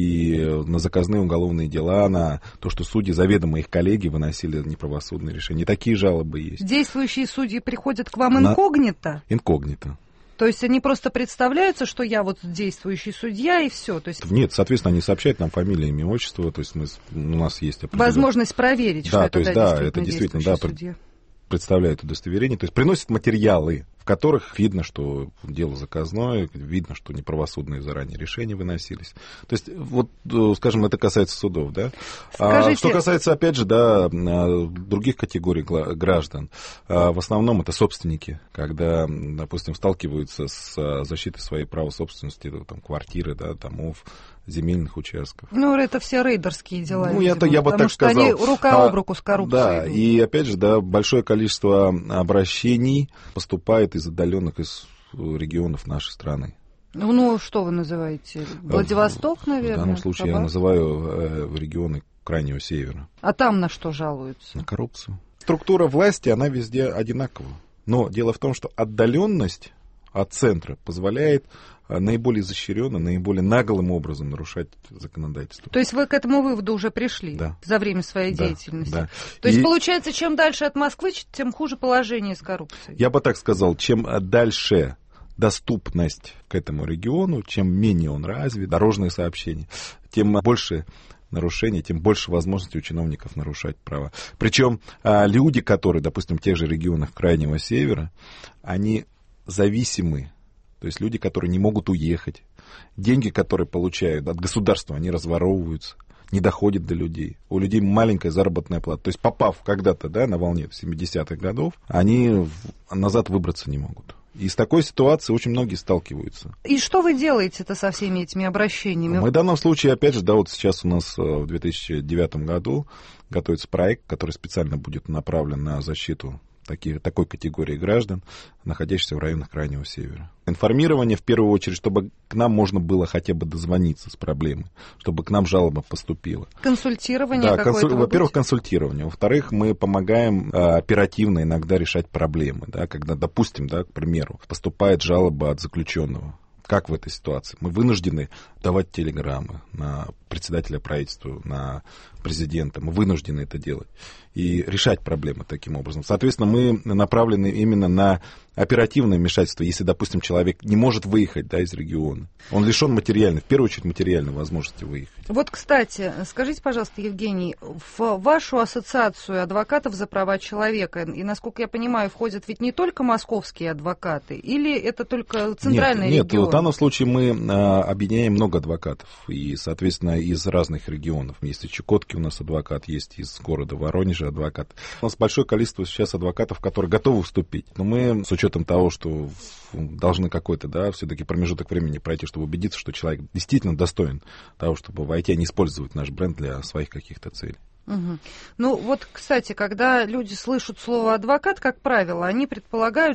и на заказные уголовные дела, на то, что судьи, заведомо их коллеги, выносили неправосудные решения. И такие жалобы есть. Действующие судьи приходят к вам инкогнито? На... Инкогнито. То есть они просто представляются, что я вот действующий судья, и все. То есть... Нет, соответственно, они сообщают нам фамилию, имя, отчество, то есть мы, у нас есть определенная... возможность проверить, да, что то это, есть, да, да, действительно, это действительно да, судья. Представляют удостоверение, то есть приносят материалы, в которых видно, что дело заказное, видно, что неправосудные заранее решения выносились. То есть, вот, скажем, это касается судов, да. Скажите... А, что касается, опять же, да, других категорий граждан, в основном это собственники, когда, допустим, сталкиваются с защитой своей права собственности, там, квартиры, да, домов, земельных участков. Ну, это все рейдерские дела. Ну, видимо, это я бы так сказал. Потому что они рука об руку с коррупцией. Да, идут. И опять же, да, большое количество обращений поступает из отдаленных из регионов нашей страны. Ну, что вы называете? Владивосток, наверное? В данном случае Хабар? Я называю э, регионы Крайнего Севера. А там на что жалуются? На коррупцию. Структура власти, она везде одинакова. Но дело в том, что отдаленность от центра позволяет наиболее изощренно, наиболее наглым образом нарушать законодательство. То есть вы к этому выводу уже пришли, да, за время своей да, деятельности? Да. То есть, И... получается, чем дальше от Москвы, тем хуже положение с коррупцией? Я бы так сказал, чем дальше доступность к этому региону, чем менее он развит, дорожные сообщения, тем больше нарушений, тем больше возможностей у чиновников нарушать права. Причем люди, которые, допустим, в тех же регионах Крайнего Севера, они зависимы. То есть люди, которые не могут уехать. Деньги, которые получают от государства, они разворовываются, не доходят до людей. У людей маленькая заработная плата. То есть попав когда-то, да, на волне семидесятых годов, они назад выбраться не могут. И с такой ситуацией очень многие сталкиваются. И что вы делаете-то со всеми этими обращениями? Мы в данном случае, опять же, да, вот сейчас у нас в две тысячи девятом году готовится проект, который специально будет направлен на защиту Такие, такой категории граждан, находящихся в районах Крайнего Севера. Информирование, в первую очередь, чтобы к нам можно было хотя бы дозвониться с проблемой, чтобы к нам жалоба поступила. Консультирование да, какое-то? Консуль... Во-первых, консультирование. Во-вторых, мы помогаем а, оперативно иногда решать проблемы. Да, когда, допустим, да, к примеру, поступает жалоба от заключенного. Как в этой ситуации? Мы вынуждены давать телеграммы на председателя правительства, на президента. Мы вынуждены это делать и решать проблемы таким образом. Соответственно, мы направлены именно на оперативное вмешательство, если, допустим, человек не может выехать, да, из региона. Он лишен материальной, в первую очередь, материальной возможности выехать. Вот, кстати, скажите, пожалуйста, Евгений, в вашу ассоциацию адвокатов за права человека, и, насколько я понимаю, входят ведь не только московские адвокаты, или это только центральные нет, регионы? Нет, в данном случае мы а, объединяем много адвокатов, и, соответственно, из разных регионов. Есть из Чукотки у нас адвокат, есть из города Воронежа адвокат. У нас большое количество сейчас адвокатов, которые готовы вступить, но мы, с учетом того, что должны какой-то, да, все-таки промежуток времени пройти, чтобы убедиться, что человек действительно достоин того, чтобы войти, а не использовать наш бренд для своих каких-то целей. Угу. Ну вот, кстати, когда люди слышат слово «адвокат», как правило, они предполагают, что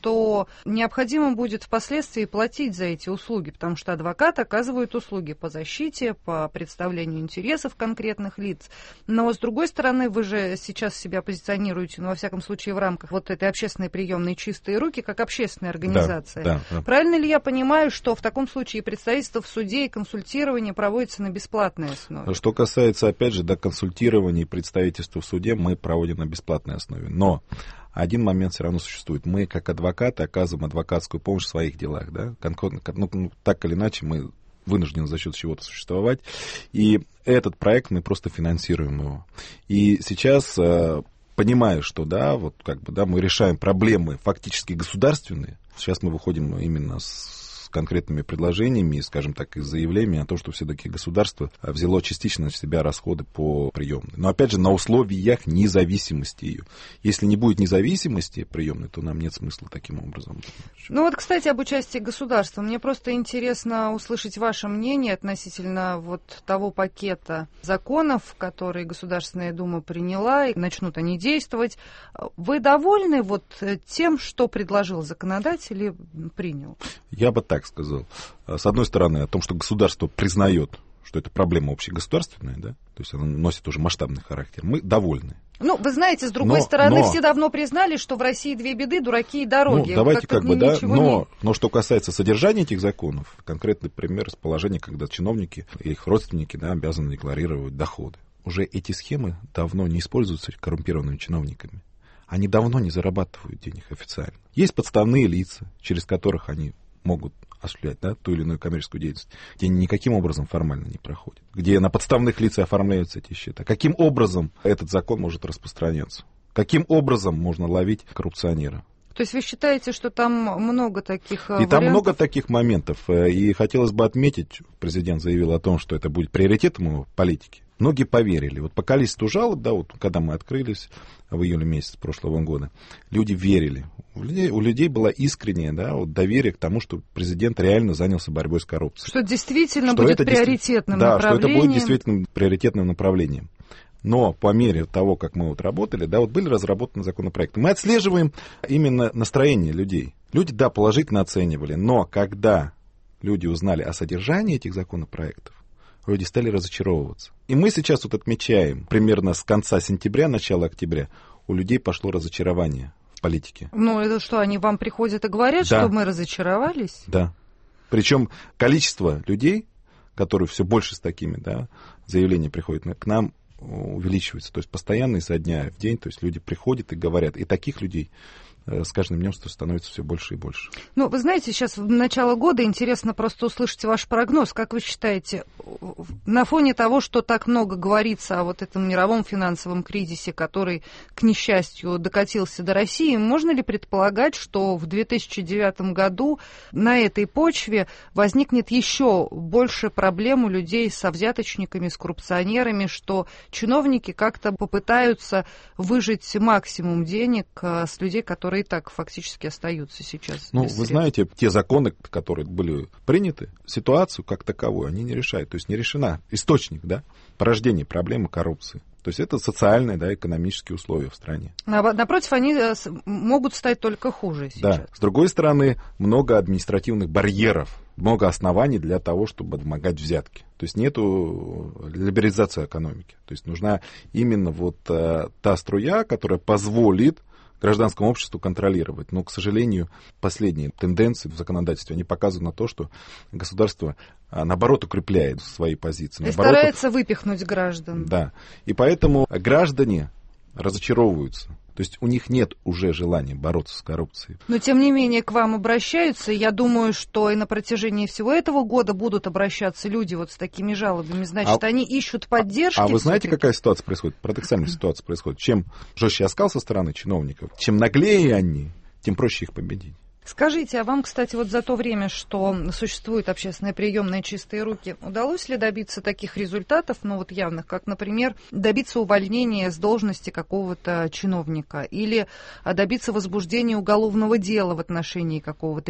что необходимо будет впоследствии платить за эти услуги, потому что адвокат оказывает услуги по защите, по представлению интересов конкретных лиц. Но, с другой стороны, вы же сейчас себя позиционируете, ну, во всяком случае, в рамках вот этой общественной приемной «Чистые руки», как общественная организация. Да, да, да. Правильно ли я понимаю, что в таком случае представительство в суде и консультирование проводится на бесплатной основе? Что касается, опять же, до консультирования и представительства в суде, мы проводим на бесплатной основе. Но один момент все равно существует. Мы, как адвокаты, оказываем адвокатскую помощь в своих делах. Да? Ну, так или иначе, мы вынуждены за счет чего-то существовать. И этот проект мы просто финансируем его. И сейчас, понимая, что да, вот как бы, да, мы решаем проблемы фактически государственные, сейчас мы выходим именно с конкретными предложениями, скажем так, и заявлениями о том, что все-таки государство взяло частично на себя расходы по приемной. Но, опять же, на условиях независимости ее. Если не будет независимости приемной, то нам нет смысла таким образом. Ну вот, кстати, об участии государства. Мне просто интересно услышать ваше мнение относительно вот того пакета законов, которые Государственная Дума приняла, и начнут они действовать. Вы довольны вот тем, что предложил законодатель и принял? Я бы так сказал. С одной стороны, о том, что государство признает, что это проблема общегосударственная, да, то есть она носит уже масштабный характер, мы довольны. Ну, вы знаете, с другой но, стороны, но, все давно признали, что в России две беды, дураки и дороги. Ну, давайте как бы, да, но, не... но что касается содержания этих законов, конкретный пример расположения, когда чиновники и их родственники, да, обязаны декларировать доходы. Уже эти схемы давно не используются коррумпированными чиновниками. Они давно не зарабатывают денег официально. Есть подставные лица, через которых они могут осуществлять, да, ту или иную коммерческую деятельность, где никаким образом формально не проходит, где на подставных лицах оформляются эти счета. Каким образом этот закон может распространяться? Каким образом можно ловить коррупционера? То есть вы считаете, что там много таких И вариантов? там много таких моментов. И хотелось бы отметить, президент заявил о том, что это будет приоритетом его политики. Многие поверили. Вот по количеству жалоб, да, вот когда мы открылись в июле месяце прошлого года, люди верили. У людей, у людей было искреннее, да, вот доверие к тому, что президент реально занялся борьбой с коррупцией. Что действительно что будет это приоритетным да, направлением. Да, что это будет действительно приоритетным направлением. Но по мере того, как мы вот работали, да, вот были разработаны законопроекты. Мы отслеживаем именно настроение людей. Люди, да, положительно оценивали, но когда люди узнали о содержании этих законопроектов, люди стали разочаровываться. И мы сейчас вот отмечаем, примерно с конца сентября, начала октября, у людей пошло разочарование в политике. Ну, это что, они вам приходят и говорят, да. что мы разочаровались? Да. Причем количество людей, которые все больше с такими, да, заявлениями приходят к нам, увеличивается. То есть постоянно изо дня в день, то есть люди приходят и говорят. И таких людей с каждым днем становится все больше и больше. Ну, вы знаете, сейчас в начало года интересно просто услышать ваш прогноз. Как вы считаете, на фоне того, что так много говорится о вот этом мировом финансовом кризисе, который, к несчастью, докатился до России, можно ли предполагать, что в две тысячи девятом году на этой почве возникнет еще больше проблем у людей со взяточниками, с коррупционерами, что чиновники как-то попытаются выжать максимум денег с людей, которые и так фактически остаются сейчас. Ну, вы знаете, те законы, которые были приняты, ситуацию как таковую они не решают. То есть не решена источник, да, порождения проблемы коррупции. То есть это социальные, да, экономические условия в стране. Напротив, они могут стать только хуже сейчас. Да. С другой стороны, много административных барьеров, много оснований для того, чтобы вымогать взятки. То есть нету либерализации экономики. То есть нужна именно вот э, та струя, которая позволит гражданскому обществу контролировать. Но, к сожалению, последние тенденции в законодательстве, они показывают на то, что государство, наоборот, укрепляет свои позиции. И наоборот, старается выпихнуть граждан. Да. И поэтому граждане разочаровываются. То есть у них нет уже желания бороться с коррупцией. Но, тем не менее, к вам обращаются. Я думаю, что и на протяжении всего этого года будут обращаться люди вот с такими жалобами. Значит, а, они ищут поддержки. А, а вы знаете, какая ситуация происходит? Парадоксальная ситуация происходит. Чем жестче оскал со стороны чиновников, чем наглее они, тем проще их победить. Скажите, а вам, кстати, вот за то время, что существует общественная приемная «Чистые руки», удалось ли добиться таких результатов, ну вот явных, как, например, добиться увольнения с должности какого-то чиновника или добиться возбуждения уголовного дела в отношении какого-то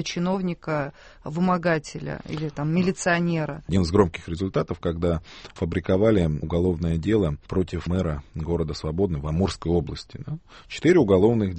чиновника-вымогателя или там милиционера? Один из громких результатов, когда фабриковали уголовное дело против мэра города Свободный в Амурской области. Да? Четыре уголовных дела.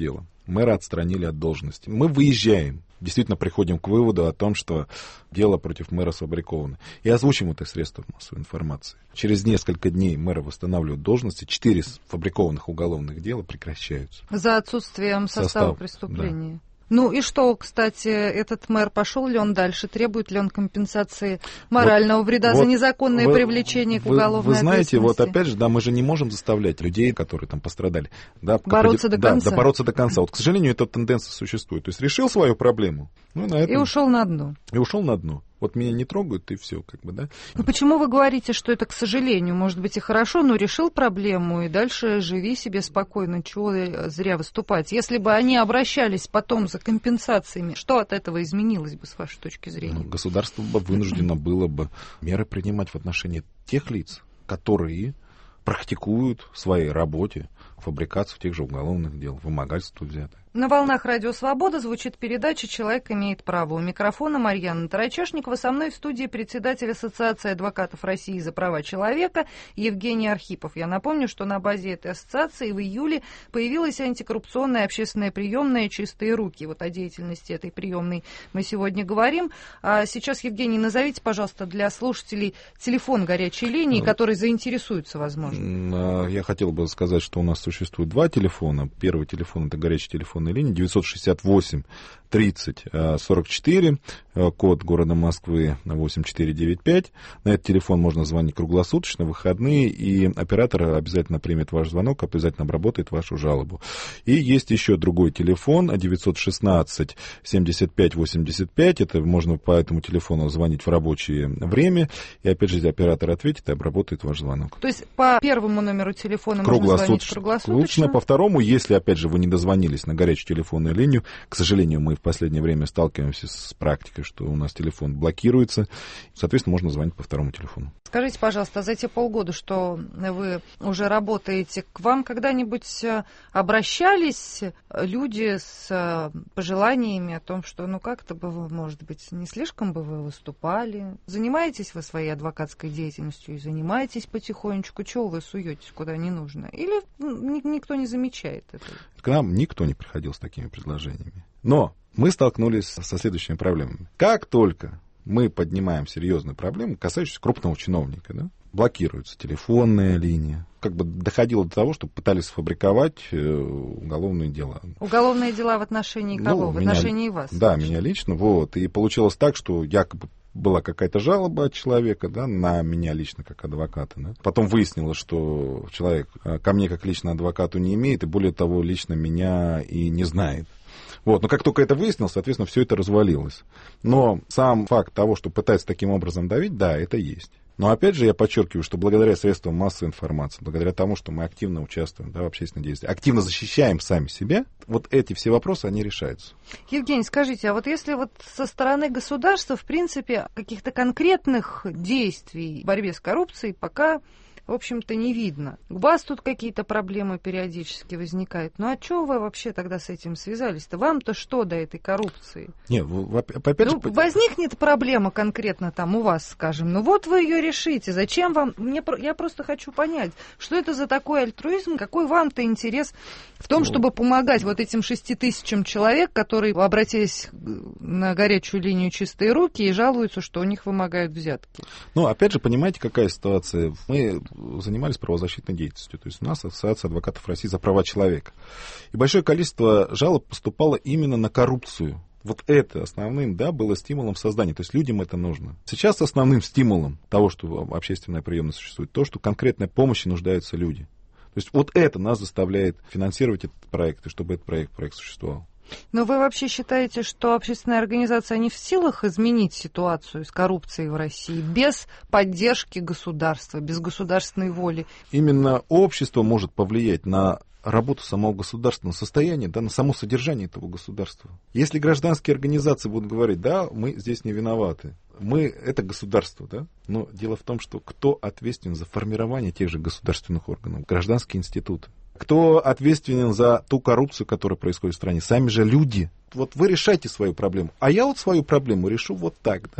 Мэра отстранили от должности. Мы выезжаем. Действительно приходим к выводу о том, что дело против мэра сфабриковано. И озвучим это в средствах массовой информации. Через несколько дней мэра восстанавливают должности, четыре сфабрикованных уголовных дела прекращаются. За отсутствием состава Состав, преступления. Да. Ну и что, кстати, этот мэр, пошел ли он дальше, требует ли он компенсации морального вот, вреда вот за незаконное вы, привлечение к уголовной вы, вы знаете, ответственности? вот опять же, да, мы же не можем заставлять людей, которые там пострадали, да, бороться до да, конца. Да, бороться до конца. Вот, к сожалению, эта тенденция существует. То есть решил свою проблему, ну, на этом, и ушел на дно. И ушел на дно. Вот меня не трогают, и все, как бы, да. Ну почему вы говорите, что это, к сожалению, может быть и хорошо, но решил проблему, и дальше живи себе спокойно, чего зря выступать. Если бы они обращались потом за компенсациями, что от этого изменилось бы, с вашей точки зрения? Ну, государство бы вынуждено было бы меры принимать в отношении тех лиц, которые практикуют в своей работе фабрикацию тех же уголовных дел, вымогательство взятое. На волнах Радио Свобода звучит передача «Человек имеет право». У микрофона Марьяна Тарачешникова. Со мной в студии председатель Ассоциации адвокатов России за права человека Евгений Архипов. Я напомню, что на базе этой ассоциации в июле появилась антикоррупционная общественная приемная «Чистые руки». Вот о деятельности этой приемной мы сегодня говорим. А сейчас, Евгений, назовите, пожалуйста, для слушателей телефон горячей линии, которые заинтересуются, возможно. Я хотел бы сказать, что у нас существует два телефона. Первый телефон — это горячий телефон линии девятьсот шестьдесят восемь тридцать сорок четыре, код города Москвы восемь четыре девять пять. На этот телефон можно звонить круглосуточно, в выходные, и оператор обязательно примет ваш звонок, обязательно обработает вашу жалобу. И есть еще другой телефон девятьсот шестнадцать семьдесят пять восемьдесят пять. Это можно по этому телефону звонить в рабочее время, и опять же оператор ответит и обработает ваш звонок. То есть по первому номеру телефона можно звонить круглосуточно? По второму, если опять же вы не дозвонились на горячую телефонную линию, к сожалению, мы в последнее время сталкиваемся с практикой, что у нас телефон блокируется, соответственно, можно звонить по второму телефону. Скажите, пожалуйста, за те полгода, что вы уже работаете, к вам когда-нибудь обращались люди с пожеланиями о том, что, ну, как-то бы вы, может быть, не слишком бы вы выступали? Занимаетесь вы своей адвокатской деятельностью и занимаетесь потихонечку? Чего вы суетесь куда не нужно? Или никто не замечает этого? К нам никто не приходил с такими предложениями. Но мы столкнулись со следующими проблемами. Как только мы поднимаем серьезную проблему, касающуюся крупного чиновника, да, блокируется телефонная линия. Как бы доходило до того, что пытались сфабриковать уголовные дела. Уголовные дела в отношении кого? Ну, в отношении меня, вас? Да, меня лично. Вот. И получилось так, что якобы была какая-то жалоба от человека, да, на меня лично как адвоката. Да. Потом выяснилось, что человек ко мне как лично адвокату не имеет, и более того, лично меня и не знает. Вот. Но как только это выяснилось, соответственно, все это развалилось. Но сам факт того, что пытаются таким образом давить, да, это есть. Но опять же я подчеркиваю, что благодаря средствам массовой информации, благодаря тому, что мы активно участвуем, да, в общественном действии, активно защищаем сами себя, вот эти все вопросы, они решаются. Евгений, скажите, а вот если вот со стороны государства, в принципе, каких-то конкретных действий в борьбе с коррупцией пока, в общем-то, не видно. У вас тут какие-то проблемы периодически возникают. Ну а что вы вообще тогда с этим связались-то? Вам-то что до этой коррупции? Нет, опять ну, же... возникнет проблема конкретно там у вас, скажем. Ну вот вы ее решите. Зачем вам... Мне, я просто хочу понять, что это за такой альтруизм, какой вам-то интерес в том, чтобы помогать вот этим шести тысячам человек, которые обратились на горячую линию «Чистые руки» и жалуются, что у них вымогают взятки. Ну, опять же, понимаете, какая ситуация? Мы занимались правозащитной деятельностью. То есть у нас Ассоциация адвокатов России за права человека. И большое количество жалоб поступало именно на коррупцию. Вот это основным, да, было стимулом в создании. То есть людям это нужно. Сейчас основным стимулом того, что общественная приемная существует, то, что конкретной помощи нуждаются люди. То есть вот это нас заставляет финансировать этот проект, и чтобы этот проект, проект существовал. Но вы вообще считаете, что общественные организации, они в силах изменить ситуацию с коррупцией в России без поддержки государства, без государственной воли? Именно общество может повлиять на работу самого государства, на состояние, да, на само содержание этого государства. Если гражданские организации будут говорить, да, мы здесь не виноваты, мы это государство, да, но дело в том, что кто ответственен за формирование тех же государственных органов? Гражданские институты. Кто ответственен за ту коррупцию, которая происходит в стране? Сами же люди. Вот вы решайте свою проблему, а я вот свою проблему решу вот так, да.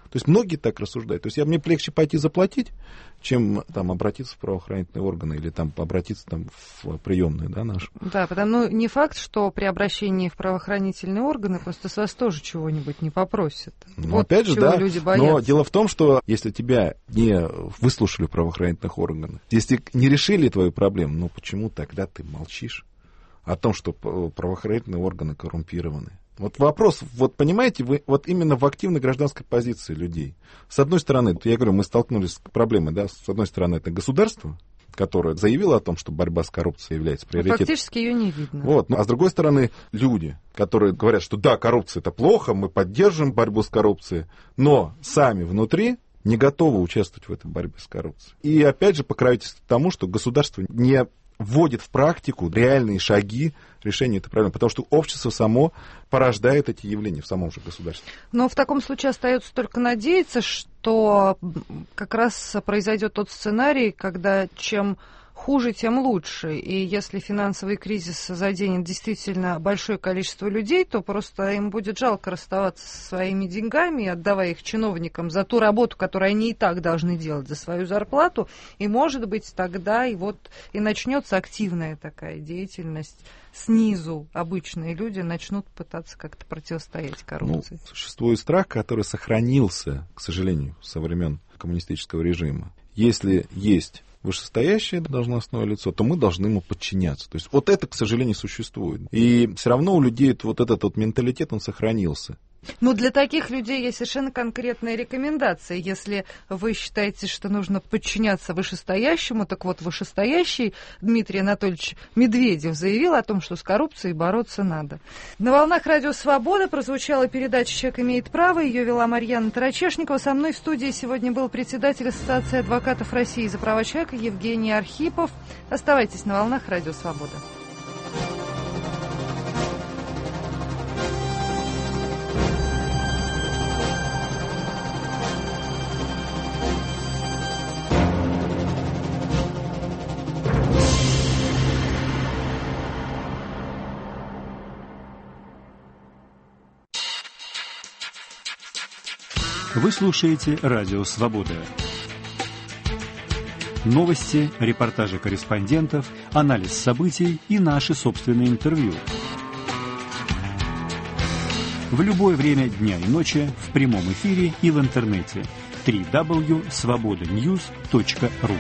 То есть многие так рассуждают. То есть я, мне легче пойти заплатить, чем там обратиться в правоохранительные органы или там обратиться там, в приемную, да, нашу. Да, потому ну, не факт, что при обращении в правоохранительные органы просто с вас тоже чего-нибудь не попросят. Ну, вот опять же, да, люди боятся. Но дело в том, что если тебя не выслушали в правоохранительных органах, если не решили твою проблему, ну почему тогда ты молчишь о том, что правоохранительные органы коррумпированы? Вот вопрос, вот понимаете, вы вот именно в активной гражданской позиции людей. С одной стороны, я говорю, мы столкнулись с проблемой, да, с одной стороны, это государство, которое заявило о том, что борьба с коррупцией является приоритетом. Фактически ее не видно. Вот, ну, а с другой стороны, люди, которые говорят, что да, коррупция это плохо, мы поддерживаем борьбу с коррупцией, но сами внутри не готовы участвовать в этой борьбе с коррупцией. И опять же покровительство тому, что государство не вводит в практику реальные шаги решения этой проблемы, потому что общество само порождает эти явления в самом же государстве. Но в таком случае остается только надеяться, что как раз произойдет тот сценарий, когда чем хуже, тем лучше. И если финансовый кризис заденет действительно большое количество людей, то просто им будет жалко расставаться со своими деньгами, отдавая их чиновникам за ту работу, которую они и так должны делать, за свою зарплату. И, может быть, тогда и вот и начнется активная такая деятельность. Снизу обычные люди начнут пытаться как-то противостоять коррупции. Ну, существует страх, который сохранился, к сожалению, со времен коммунистического режима. Если есть вышестоящее должностное лицо, то мы должны ему подчиняться. То есть вот это, к сожалению, существует. И все равно у людей вот этот вот менталитет, он сохранился. Ну, для таких людей есть совершенно конкретная рекомендация. Если вы считаете, что нужно подчиняться вышестоящему, так вот, вышестоящий Дмитрий Анатольевич Медведев заявил о том, что с коррупцией бороться надо. На волнах Радио Свобода прозвучала передача «Человек имеет право». Ее вела Марьяна Тарачешникова. Со мной в студии сегодня был председатель Ассоциации адвокатов России за права человека Евгений Архипов. Оставайтесь на волнах Радио Свобода. Вы слушаете Радио Свобода. Новости, репортажи корреспондентов, анализ событий и наши собственные интервью. В любое время дня и ночи в прямом эфире и в интернете. дабл ю дабл ю дабл ю точка свобода ньюс точка ру.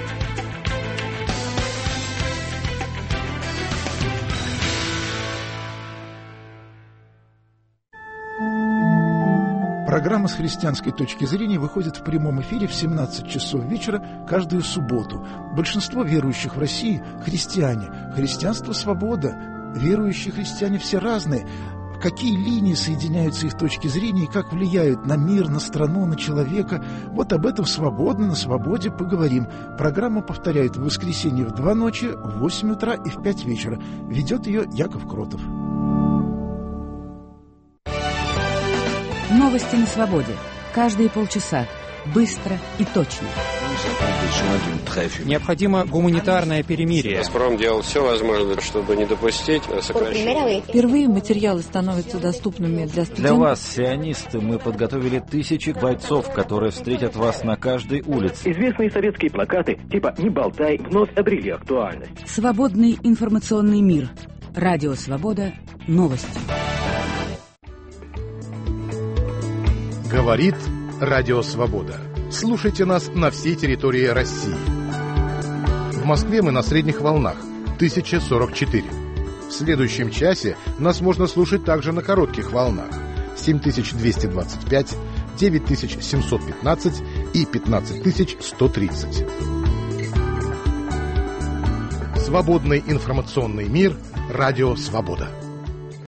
Программа «С христианской точки зрения» выходит в прямом эфире в семнадцать часов вечера каждую субботу. Большинство верующих в России – христиане. Христианство – свобода. Верующие христиане все разные. Какие линии соединяются их точки зрения и как влияют на мир, на страну, на человека. Вот об этом свободно, на свободе поговорим. Программа повторяет в воскресенье в два ночи, в восемь утра и в пять вечера. Ведет ее Яков Кротов. Новости на свободе. Каждые полчаса. Быстро и точно. Необходимо гуманитарное перемирие. «Газпром» делал все возможное, чтобы не допустить сокращения. Впервые материалы становятся доступными для студентов. Для вас, сионисты, мы подготовили тысячи бойцов, которые встретят вас на каждой улице. Известные советские плакаты типа «Не болтай» вновь обрели актуальность. Свободный информационный мир. Радио Свобода. Новости. Говорит Радио Свобода. Слушайте нас на всей территории России. В Москве мы на средних волнах тысяча сорок четыре. В следующем часе нас можно слушать также на коротких волнах семь тысяч двести двадцать пять, девять тысяч семьсот пятнадцать и пятнадцать тысяч сто тридцать. Свободный информационный мир. Радио Свобода.